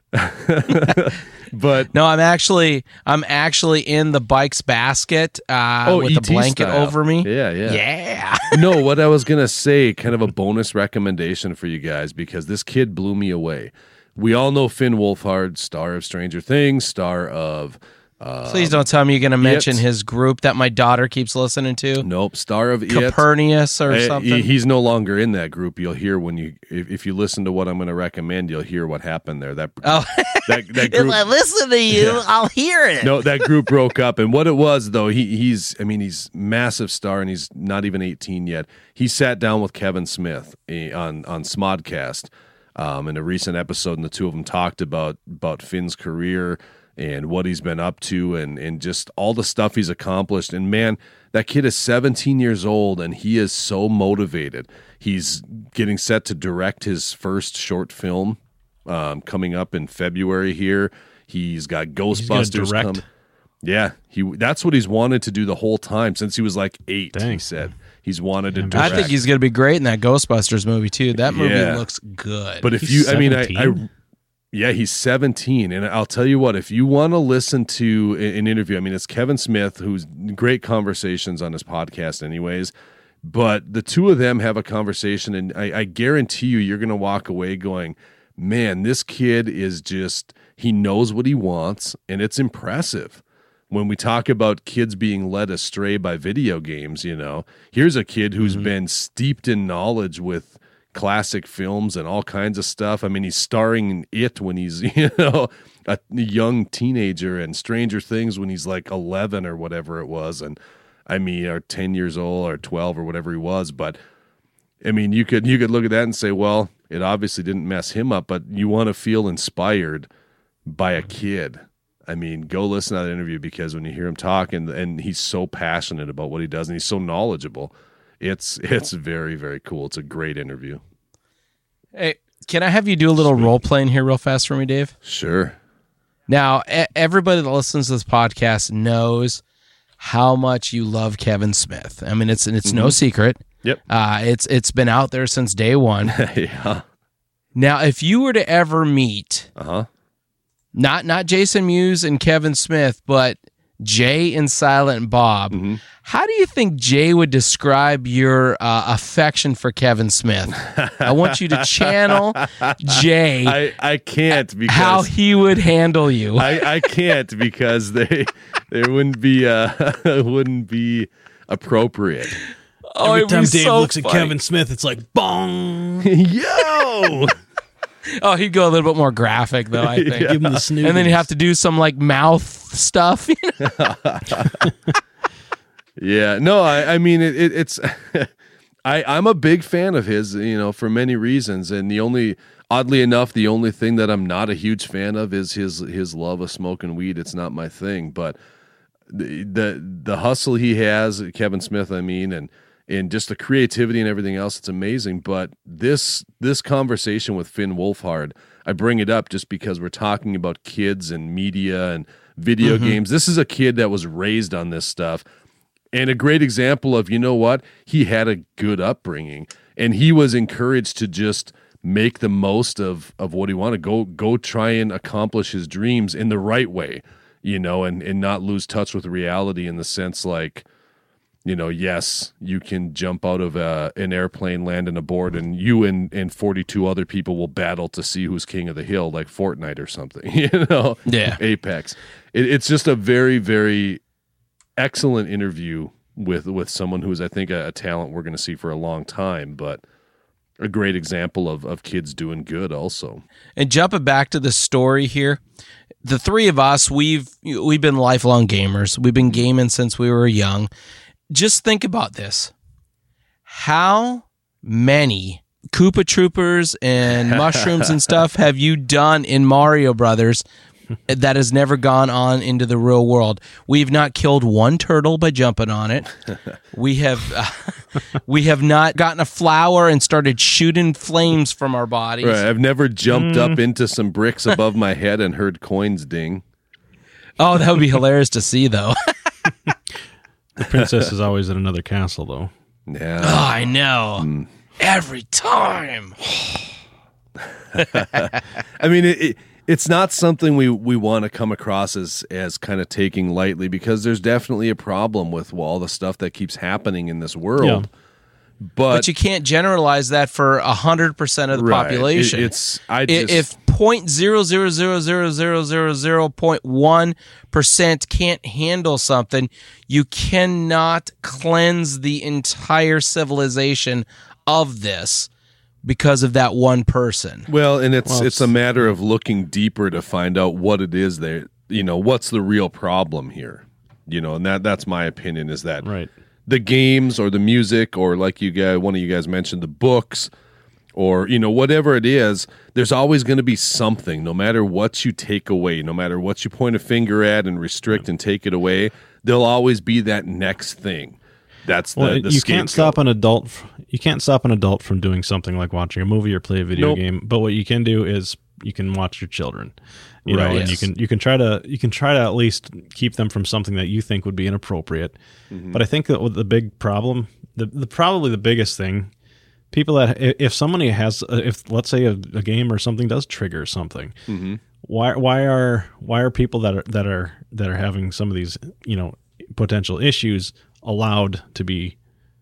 Speaker 5: but
Speaker 3: No, I'm actually I'm actually in the bike's basket uh,
Speaker 5: oh,
Speaker 3: with
Speaker 5: E
Speaker 3: the
Speaker 5: T
Speaker 3: blanket
Speaker 5: style.
Speaker 3: over me.
Speaker 5: Yeah, yeah,
Speaker 3: Yeah.
Speaker 5: No, what I was gonna say, kind of a bonus recommendation for you guys, because this kid blew me away. We all know Finn Wolfhard, star of Stranger Things, star of uh,
Speaker 3: Please don't tell me you're going to mention
Speaker 5: It.
Speaker 3: his group that my daughter keeps listening to.
Speaker 5: nope, star of It.
Speaker 3: Copernicus or
Speaker 5: Eh,
Speaker 3: something.
Speaker 5: he- he's no longer in that group. You'll hear when you if, if you listen to what I'm going to recommend, you'll hear what happened there. That
Speaker 3: oh,
Speaker 5: that, that
Speaker 3: if
Speaker 5: group.
Speaker 3: I listen to you,
Speaker 5: Yeah.
Speaker 3: I'll hear it.
Speaker 5: No, that group broke up, and what it was though, he he's I mean he's massive star, and he's not even eighteen yet. He sat down with Kevin Smith eh, on on Smodcast um, in a recent episode, and the two of them talked about about Finn's career and what he's been up to, and and just all the stuff he's accomplished. And man, that kid is seventeen years old, and he is so motivated. He's getting set to direct his first short film um, coming up in February here. He's got Ghostbusters
Speaker 4: direct?
Speaker 5: coming. Yeah, he that's what he's wanted to do the whole time since he was like eight. He
Speaker 4: Dang.
Speaker 5: said he's wanted to
Speaker 4: Damn,
Speaker 5: direct.
Speaker 3: I think he's going to be great in that Ghostbusters movie too. That movie
Speaker 5: Yeah.
Speaker 3: looks good.
Speaker 5: But if
Speaker 4: He's
Speaker 5: you, I mean, I, I,
Speaker 4: seventeen?
Speaker 5: yeah, he's seventeen, and I'll tell you what, if you want to listen to a- an interview, I mean, it's Kevin Smith, who's great conversations on his podcast, anyways. But the two of them have a conversation, and I, I guarantee you, you're going to walk away going, "Man, this kid is just—he knows what he wants, and it's impressive." When we talk about kids being led astray by video games, you know, here's a kid who's been steeped in knowledge with classic films and all kinds of stuff. I mean, he's starring in It when he's, you know, a young teenager, and Stranger Things when he's like eleven or whatever it was. And I mean, or ten years old or twelve or whatever he was. But I mean, you could, you could look at that and say, well, it obviously didn't mess him up, but you want to feel inspired by a kid. I mean, go listen to that interview, because when you hear him talk, and, and he's so passionate about what he does, and he's so knowledgeable, it's it's very, very cool. It's a great interview.
Speaker 3: Hey, can I have you do a little role playing here real fast for me, Dave?
Speaker 5: Sure.
Speaker 3: Now, e- everybody that listens to this podcast knows how much you love Kevin Smith. I mean, it's it's no secret.
Speaker 5: Yep.
Speaker 3: Uh, it's it's been out there since day one.
Speaker 5: Yeah.
Speaker 3: Now, if you were to ever meet
Speaker 5: Uh-huh.
Speaker 3: not not Jason Mewes and Kevin Smith, but Jay and Silent Bob,
Speaker 5: Mm-hmm.
Speaker 3: how do you think Jay would describe your uh, affection for Kevin Smith? I want you to channel Jay,
Speaker 5: I, I can't because
Speaker 3: how he would handle you.
Speaker 5: I, I can't because they they wouldn't be uh wouldn't be appropriate.
Speaker 3: oh,
Speaker 4: Every
Speaker 3: it'd
Speaker 4: time
Speaker 3: be
Speaker 4: Dave
Speaker 3: so
Speaker 4: looks at
Speaker 3: funny.
Speaker 4: Kevin Smith, it's like bong.
Speaker 5: Yo.
Speaker 3: Oh, he'd go a little bit more graphic, though, I think.
Speaker 4: Give him the snooze.
Speaker 3: And then he'd have to do some like mouth stuff. You know?
Speaker 5: Yeah, no, I, I mean it, it, it's. I I'm a big fan of his, you know, for many reasons, and the only, oddly enough, the only thing that I'm not a huge fan of is his his love of smoking weed. It's not my thing, but the the the hustle he has, Kevin Smith, I mean, and and just the creativity and everything else, it's amazing. But this this conversation with Finn Wolfhard, I bring it up just because we're talking about kids and media and video games. This is a kid that was raised on this stuff. And a great example of, you know what, he had a good upbringing, and he was encouraged to just make the most of, of what he wanted. Go go try and accomplish his dreams in the right way, you know, and, and not lose touch with reality in the sense like, you know, yes, you can jump out of a, an airplane, land on a board, and you and, and forty-two other people will battle to see who's king of the hill, like Fortnite or something, you know?
Speaker 3: Yeah.
Speaker 5: Apex. It, it's just a very, very excellent interview with with someone who's, I think, a, a talent we're going to see for a long time, but a great example of, of kids doing good also.
Speaker 3: And jumping back to the story here, the three of us, we've we've been lifelong gamers. We've been gaming since we were young. Just think about this. How many Koopa Troopers and mushrooms and stuff have you done in Mario Brothers that has never gone on into the real world? We've not killed one turtle by jumping on it. We have uh, we have not gotten a flower and started shooting flames from our bodies.
Speaker 5: Right. I've never jumped mm. up into some bricks above my head and heard coins ding.
Speaker 3: Oh, that would be hilarious to see, though.
Speaker 4: The princess is always in another castle, though.
Speaker 5: Yeah.
Speaker 3: Oh, I know. Mm. Every time.
Speaker 5: I mean, it, it, it's not something we, we want to come across as, as kind of taking lightly, because there's definitely a problem with all the stuff that keeps happening in this world. Yeah. But,
Speaker 3: but you can't generalize that for one hundred percent of the
Speaker 5: right.
Speaker 3: population.
Speaker 5: It, it's I just,
Speaker 3: If zero point zero zero zero zero zero zero zero point one percent can't handle something, you cannot cleanse the entire civilization of this because of that one person.
Speaker 5: Well, and it's,
Speaker 4: well, it's
Speaker 5: it's a matter of looking deeper to find out what it is there. You know, what's the real problem here? You know, and that that's my opinion, is that
Speaker 4: right.
Speaker 5: the games or the music, or like you guys, one of you guys mentioned, the books, or, you know, whatever it is, there's always going to be something, no matter what you take away, no matter what you point a finger at and restrict and take it away, there'll always be that next thing. That's the,
Speaker 4: well,
Speaker 5: the
Speaker 4: you
Speaker 5: scapegoat.
Speaker 4: can't stop an adult. You can't stop an adult from doing something like watching a movie or play a video
Speaker 5: nope.
Speaker 4: game. But what you can do is you can watch your children, you
Speaker 5: right.
Speaker 4: know,
Speaker 5: yes.
Speaker 4: and you can you can try to you can try to at least keep them from something that you think would be inappropriate. Mm-hmm. But I think that the big problem, the, the probably the biggest thing, people that if somebody has, if let's say a, a game or something does trigger something,
Speaker 5: mm-hmm.
Speaker 4: why why are why are people that are that are that are having some of these, you know, potential issues allowed to be,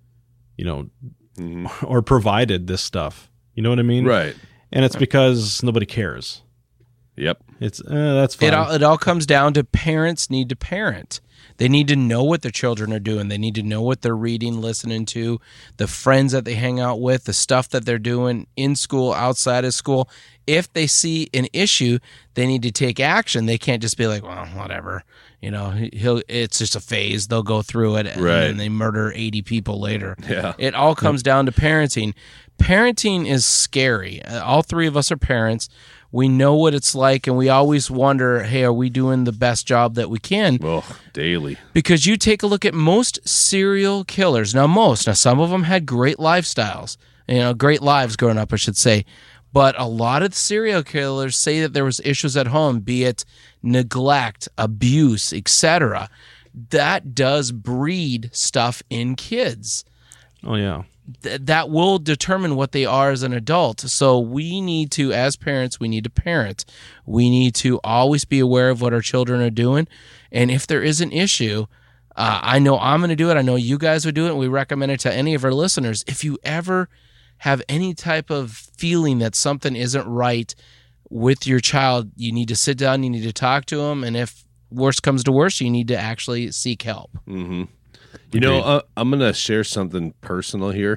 Speaker 4: you know, mm-hmm. or provided this stuff? You know what I mean?
Speaker 5: Right.
Speaker 4: And it's because nobody cares.
Speaker 5: Yep.
Speaker 4: It's uh, that's fine.
Speaker 3: It all, it all comes down to parents need to parent. They need to know what their children are doing. They need to know what they're reading, listening to, the friends that they hang out with, the stuff that they're doing in school, outside of school. If they see an issue, they need to take action. They can't just be like, well, whatever. You know, he'll. It's just a phase. They'll go through it, and
Speaker 5: right.
Speaker 3: then they murder eighty people later.
Speaker 5: Yeah.
Speaker 3: It all comes yep. down to parenting. Parenting is scary. All three of us are parents. We know what it's like, and we always wonder, hey, are we doing the best job that we can?
Speaker 5: Well, daily.
Speaker 3: Because you take a look at most serial killers. Now, most. Now, some of them had great lifestyles. You know, great lives growing up, I should say. But a lot of the serial killers say that there was issues at home, be it neglect, abuse, et cetera. That does breed stuff in kids.
Speaker 4: Oh, yeah.
Speaker 3: Th- that will determine what they are as an adult. So we need to, as parents, we need to parent. We need to always be aware of what our children are doing. And if there is an issue, uh, I know I'm going to do it. I know you guys would do it. And we recommend it to any of our listeners. If you ever have any type of feeling that something isn't right with your child, you need to sit down, you need to talk to them. And if worse comes to worse, you need to actually seek help.
Speaker 5: Mm-hmm. You know, uh, I'm going to share something personal here,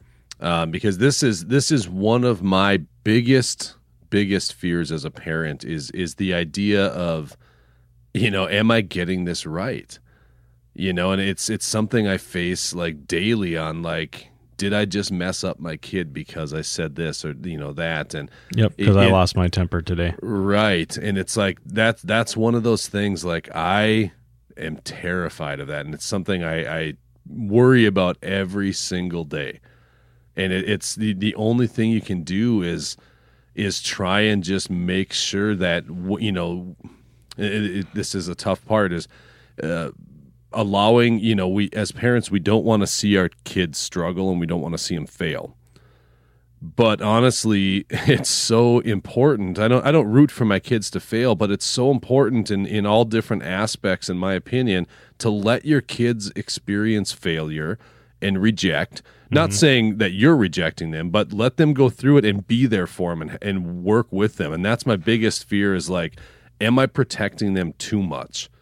Speaker 5: um, because this is this is one of my biggest biggest fears as a parent is is the idea of, you know, am I getting this right? You know, and it's it's something I face like daily on, like, did I just mess up my kid because I said this or, you know, that? And
Speaker 4: yep, because I lost my temper today.
Speaker 5: Right, and it's like that's that's one of those things. Like, I am terrified of that, and it's something I, I worry about every single day. And it, it's the the only thing you can do is is try and just make sure that, you know, it, it, this is a tough part, is uh, allowing, you know, we as parents, we don't want to see our kids struggle, and we don't want to see them fail. But honestly, it's so important. I don't I don't root for my kids to fail, but it's so important in, in all different aspects, in my opinion, to let your kids experience failure and reject. Not mm-hmm. saying that you're rejecting them, but let them go through it and be there for them and, and work with them. And that's my biggest fear is like, am I protecting them too much?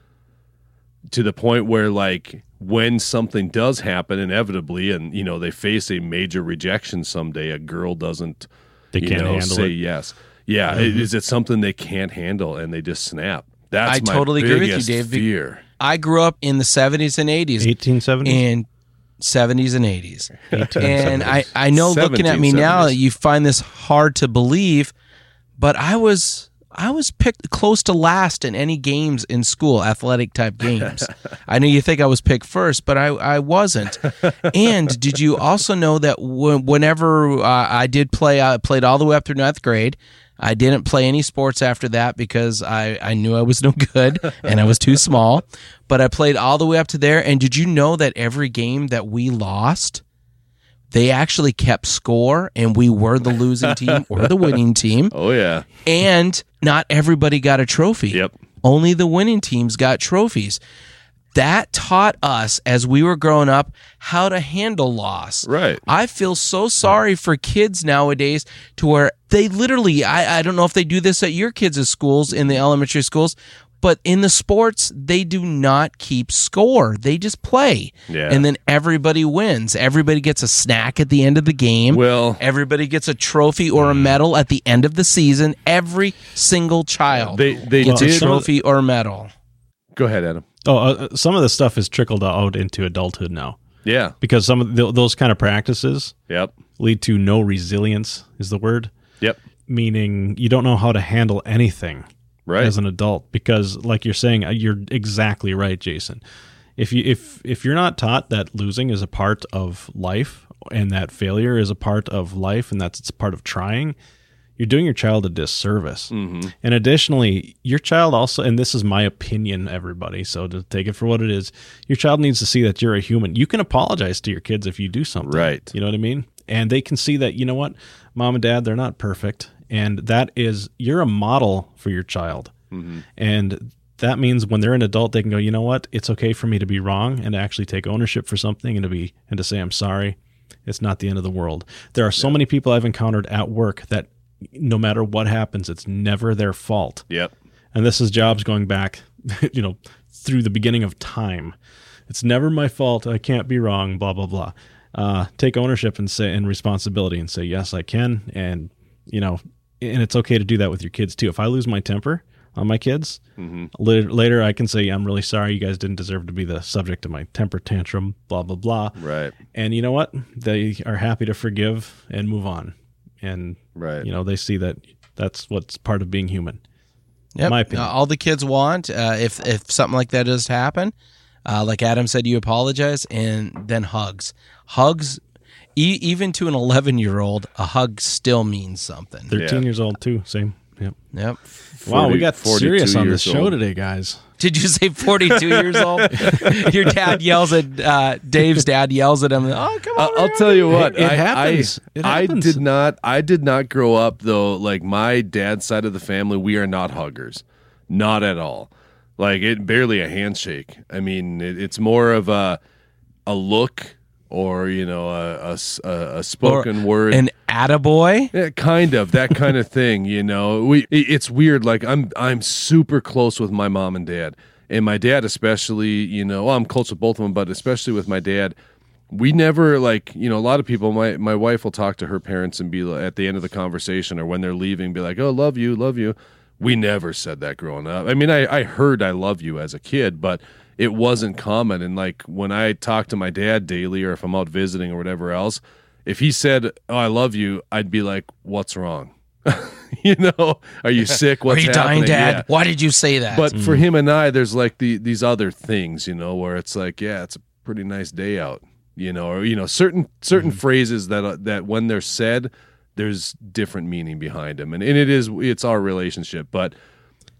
Speaker 5: To the point where like when something does happen inevitably and, you know, they face a major rejection someday, a girl doesn't
Speaker 4: they
Speaker 5: you
Speaker 4: can't
Speaker 5: know,
Speaker 4: handle
Speaker 5: say
Speaker 4: it.
Speaker 5: yes. Yeah. Mm-hmm. Is it something they can't handle and they just snap? That's
Speaker 3: I
Speaker 5: my
Speaker 3: totally agree with you,
Speaker 5: biggest
Speaker 3: Dave.
Speaker 5: fear.
Speaker 3: I grew up in the seventies and eighties.
Speaker 4: eighteen seventies?
Speaker 3: And seventies and eighties. And I, I know looking at me now, you find this hard to believe, but I was I was picked close to last in any games in school, athletic type games. I know you think I was picked first, but I, I wasn't. And did you also know that w- whenever uh, I did play, I played all the way up through ninth grade. I didn't play any sports after that because I, I knew I was no good and I was too small. But I played all the way up to there. And did you know that every game that we lost, they actually kept score and we were the losing team or the winning team?
Speaker 5: Oh, yeah.
Speaker 3: And not everybody got a trophy.
Speaker 5: Yep.
Speaker 3: Only the winning teams got trophies. That taught us as we were growing up how to handle loss.
Speaker 5: Right.
Speaker 3: I feel so sorry for kids nowadays to where they literally, I, I don't know if they do this at your kids' schools in the elementary schools, but in the sports, they do not keep score. They just play.
Speaker 5: Yeah.
Speaker 3: And then everybody wins. Everybody gets a snack at the end of the game.
Speaker 5: Well,
Speaker 3: everybody gets a trophy or a medal at the end of the season. Every single child
Speaker 5: they, they
Speaker 3: gets
Speaker 5: did,
Speaker 3: a trophy or medal.
Speaker 5: Go ahead, Adam.
Speaker 4: Oh, uh, some of the stuff has trickled out into adulthood now.
Speaker 5: Yeah.
Speaker 4: Because some of the, those kind of practices
Speaker 5: Yep.
Speaker 4: lead to no resilience is the word.
Speaker 5: Yep.
Speaker 4: Meaning you don't know how to handle anything.
Speaker 5: Right.
Speaker 4: As an adult, because like you're saying, you're exactly right, Jason. If you if if you're not taught that losing is a part of life and that failure is a part of life and that's it's a part of trying, you're doing your child a disservice.
Speaker 5: Mm-hmm.
Speaker 4: And additionally, your child also, and this is my opinion, everybody, so to take it for what it is, your child needs to see that you're a human. You can apologize to your kids if you do something.
Speaker 5: Right.
Speaker 4: You know what I mean? And they can see that, you know what, mom and dad, they're not perfect. And that is, you're a model for your child. Mm-hmm. And that means when they're an adult, they can go, you know what, it's okay for me to be wrong and to actually take ownership for something and to be and to say, I'm sorry. It's not the end of the world. There are so yeah. many people I've encountered at work that no matter what happens, it's never their fault.
Speaker 5: Yep.
Speaker 4: And this is jobs going back, you know, through the beginning of time. It's never my fault. I can't be wrong, blah, blah, blah. Uh, take ownership and say, and responsibility and say, yes, I can. And, you know, and it's okay to do that with your kids too. If I lose my temper on my kids, mm-hmm. later, later I can say, I'm really sorry. You guys didn't deserve to be the subject of my temper tantrum, blah, blah, blah.
Speaker 5: Right.
Speaker 4: And you know what? They are happy to forgive and move on. And,
Speaker 5: right.
Speaker 4: you know, they see that that's what's part of being human.
Speaker 3: Yep.
Speaker 4: My opinion.
Speaker 3: Uh, all the kids want, uh, if, if something like that does happen, uh, like Adam said, you apologize and then hugs. Hugs. E- even to an eleven-year-old, a hug still means something.
Speaker 4: thirteen
Speaker 5: Yeah.
Speaker 4: years old, too. Same. Yep.
Speaker 3: Yep.
Speaker 4: Wow, we got serious on this
Speaker 5: years
Speaker 4: show
Speaker 5: old.
Speaker 4: today, guys.
Speaker 3: Did you say forty-two years old? Your dad yells at, uh, Dave's dad yells at him, oh, come on.
Speaker 5: I'll, I'll tell you what.
Speaker 4: It- it
Speaker 5: I,
Speaker 4: happens.
Speaker 5: I,
Speaker 4: It
Speaker 5: I
Speaker 4: happens.
Speaker 5: did not. I did not grow up though. Like my dad's side of the family, we are not huggers, not at all. Like it barely a handshake. I mean, it, it's more of a a look or you know a a, s- a- a spoken
Speaker 3: Or
Speaker 5: word.
Speaker 3: An attaboy?
Speaker 5: Yeah, kind of that kind of thing, you know. We it- it's weird. Like I'm I'm super close with my mom and dad, and my dad especially. You know, well, I'm close with both of them, but especially with my dad. We never like you know a lot of people. My my wife will talk to her parents and be like, at the end of the conversation or when they're leaving, be like, "Oh, love you, love you." We never said that growing up. I mean, I I heard "I love you" as a kid, but it wasn't common. And like when I talk to my dad daily, or if I'm out visiting or whatever else. If he said, "Oh, I love you," I'd be like, "What's wrong? you know, are you sick? What's
Speaker 3: Are you
Speaker 5: happening?"
Speaker 3: dying, Dad?
Speaker 5: Yeah.
Speaker 3: Why did you say that?
Speaker 5: But for him and I, there's like the these other things, you know, where it's like, yeah, it's a pretty nice day out, you know, or you know, certain certain
Speaker 3: Mm-hmm.
Speaker 5: phrases that uh, that when they're said, there's different meaning behind them, and and it is it's our relationship, but.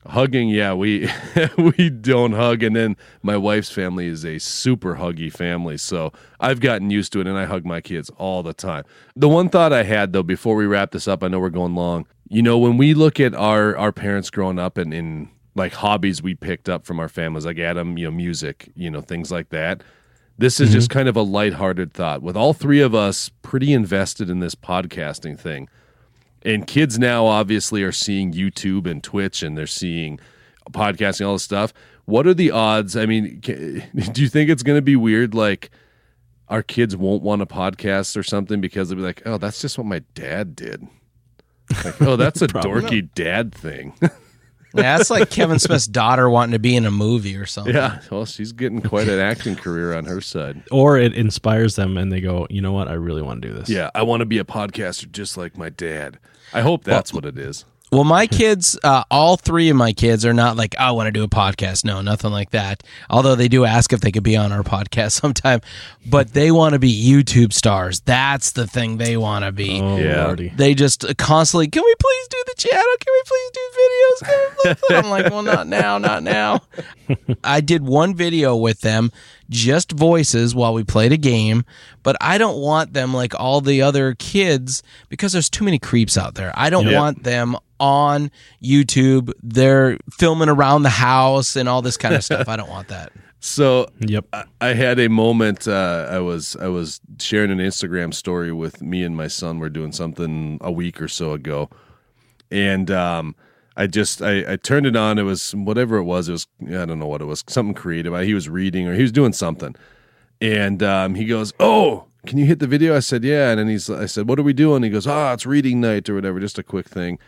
Speaker 5: Hugging, yeah, we we don't hug, and then my wife's family is a super huggy family, so I've gotten used to it, and I hug my kids all the time. The one thought I had, though, before we wrap this up, I know we're going long, you know, when we look at our, our parents growing up and in, like, hobbies we picked up from our families, like Adam, you know, music, you know, things like that, this is mm-hmm. just kind of a lighthearted thought. With all three of us pretty invested in this podcasting thing, and kids now obviously are seeing YouTube and Twitch, and they're seeing podcasting, all this stuff. What are the odds? I mean, do you think it's going to be weird, like our kids won't want a podcast or something because they'll be like, oh, that's just what my dad did. Like, oh, that's a dorky not. dad thing.
Speaker 3: Yeah, that's like Kevin Smith's daughter wanting to be in a movie or something.
Speaker 5: Yeah, well, she's getting quite an acting career on her side.
Speaker 4: Or it inspires them and they go, you know what, I really want to do this.
Speaker 5: Yeah, I want to be a podcaster just like my dad. I hope that's well, what it is.
Speaker 3: Well, my kids, uh, all three of my kids are not like, I want to do a podcast. No, nothing like that. Although they do ask if they could be on our podcast sometime. But they want to be YouTube stars. That's the thing they want to be.
Speaker 4: Oh,
Speaker 5: yeah.
Speaker 4: Lordy.
Speaker 3: They just constantly, can we please do the channel? Can we please do videos? Can we please do-" I'm like, well, not now, not now. I did one video with them, just voices while we played a game, but I don't want them like all the other kids because there's too many creeps out there. I don't
Speaker 5: Yep.
Speaker 3: want them on YouTube. They're filming around the house and all this kind of stuff. I don't want that.
Speaker 5: So
Speaker 4: Yep.
Speaker 5: I, I had a moment. Uh, I was I was sharing an Instagram story with me and my son. We're doing something a week or so ago, and um, I just I, I turned it on. It was whatever it was. It was I don't know what it was. Something creative. He was reading or he was doing something, and um, he goes, "Oh, can you hit the video?" I said, "Yeah." And then he's I said, "What are we doing?" He goes, "Ah, oh, it's reading night or whatever. Just a quick thing."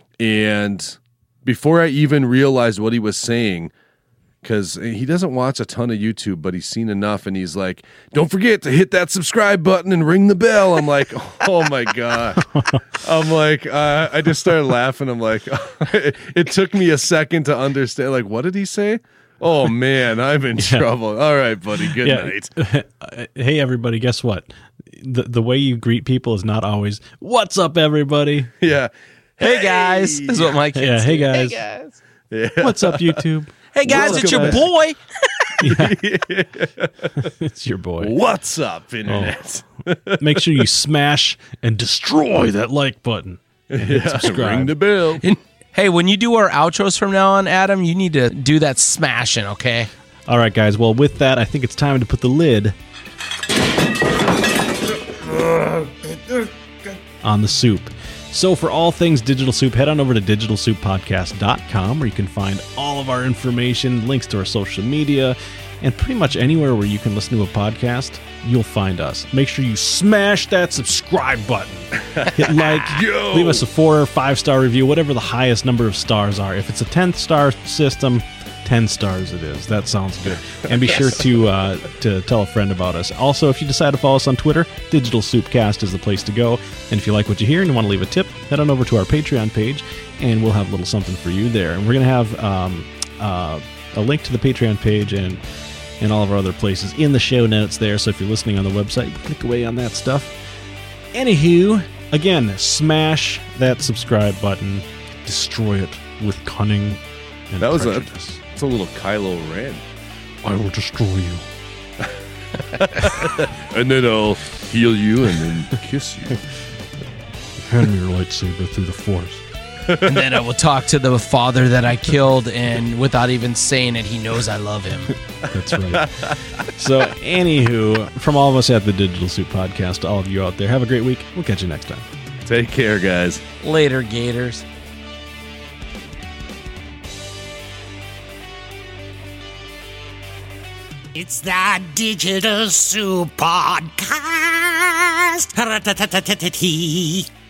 Speaker 5: And before I even realized what he was saying, because he doesn't watch a ton of YouTube, but he's seen enough, and he's like, don't forget to hit that subscribe button and ring the bell. I'm like, oh my God. I'm like, uh, I just started laughing. I'm like, it took me a second to understand, like, what did he say? Oh man, I'm in yeah. trouble. All right, buddy, good
Speaker 4: yeah.
Speaker 5: night.
Speaker 4: Hey everybody, guess what? The, the way you greet people is not always, what's up everybody?
Speaker 5: Yeah.
Speaker 3: Hey, hey guys, is what my kids
Speaker 4: Yeah, hey guys.
Speaker 3: Hey guys.
Speaker 5: Yeah.
Speaker 4: What's up, YouTube?
Speaker 3: Hey guys,
Speaker 5: Welcome
Speaker 3: it's your
Speaker 5: back.
Speaker 3: boy.
Speaker 4: Yeah. It's your boy.
Speaker 5: What's up, Internet?
Speaker 4: Oh. Make sure you smash and destroy that like button. And hit subscribe.
Speaker 5: Ring the bell.
Speaker 3: And, hey, when you do our outros from now on, Adam, you need to do that smashing, okay?
Speaker 4: All right, guys. Well, with that, I think it's time to put the lid on the soup. So for all things Digital Soup, head on over to digital soup podcast dot com where you can find all of our information, links to our social media, and pretty much anywhere where you can listen to a podcast, you'll find us. Make sure you smash that subscribe button. Hit like,
Speaker 5: Yo.
Speaker 4: leave us a four or five star review, whatever the highest number of stars are. If it's a tenth star system, ten stars it is. That sounds good. And be yes. sure to uh, to tell a friend about us. Also, if you decide to follow us on Twitter, Digital Soupcast is the place to go. And if you like what you hear and you want to leave a tip, head on over to our Patreon page, and we'll have a little something for you there. And we're going to have um, uh, a link to the Patreon page and and all of our other places in the show notes there. So if you're listening on the website, click away on that stuff. Anywho, again, smash that subscribe button. Destroy it with cunning and
Speaker 5: That was
Speaker 4: prejudice.
Speaker 5: a, it's a little Kylo Ren.
Speaker 4: I will destroy you.
Speaker 5: And then I'll heal you and then kiss you.
Speaker 4: Hand me your lightsaber through the force.
Speaker 3: And then I will talk to the father that I killed, and without even saying it, he knows I love him.
Speaker 4: That's right. So, anywho, from all of us at the Digital Soup Podcast, to all of you out there, have a great week. We'll catch you next time.
Speaker 5: Take care, guys.
Speaker 3: Later, Gators.
Speaker 6: It's the Digital Soup Podcast.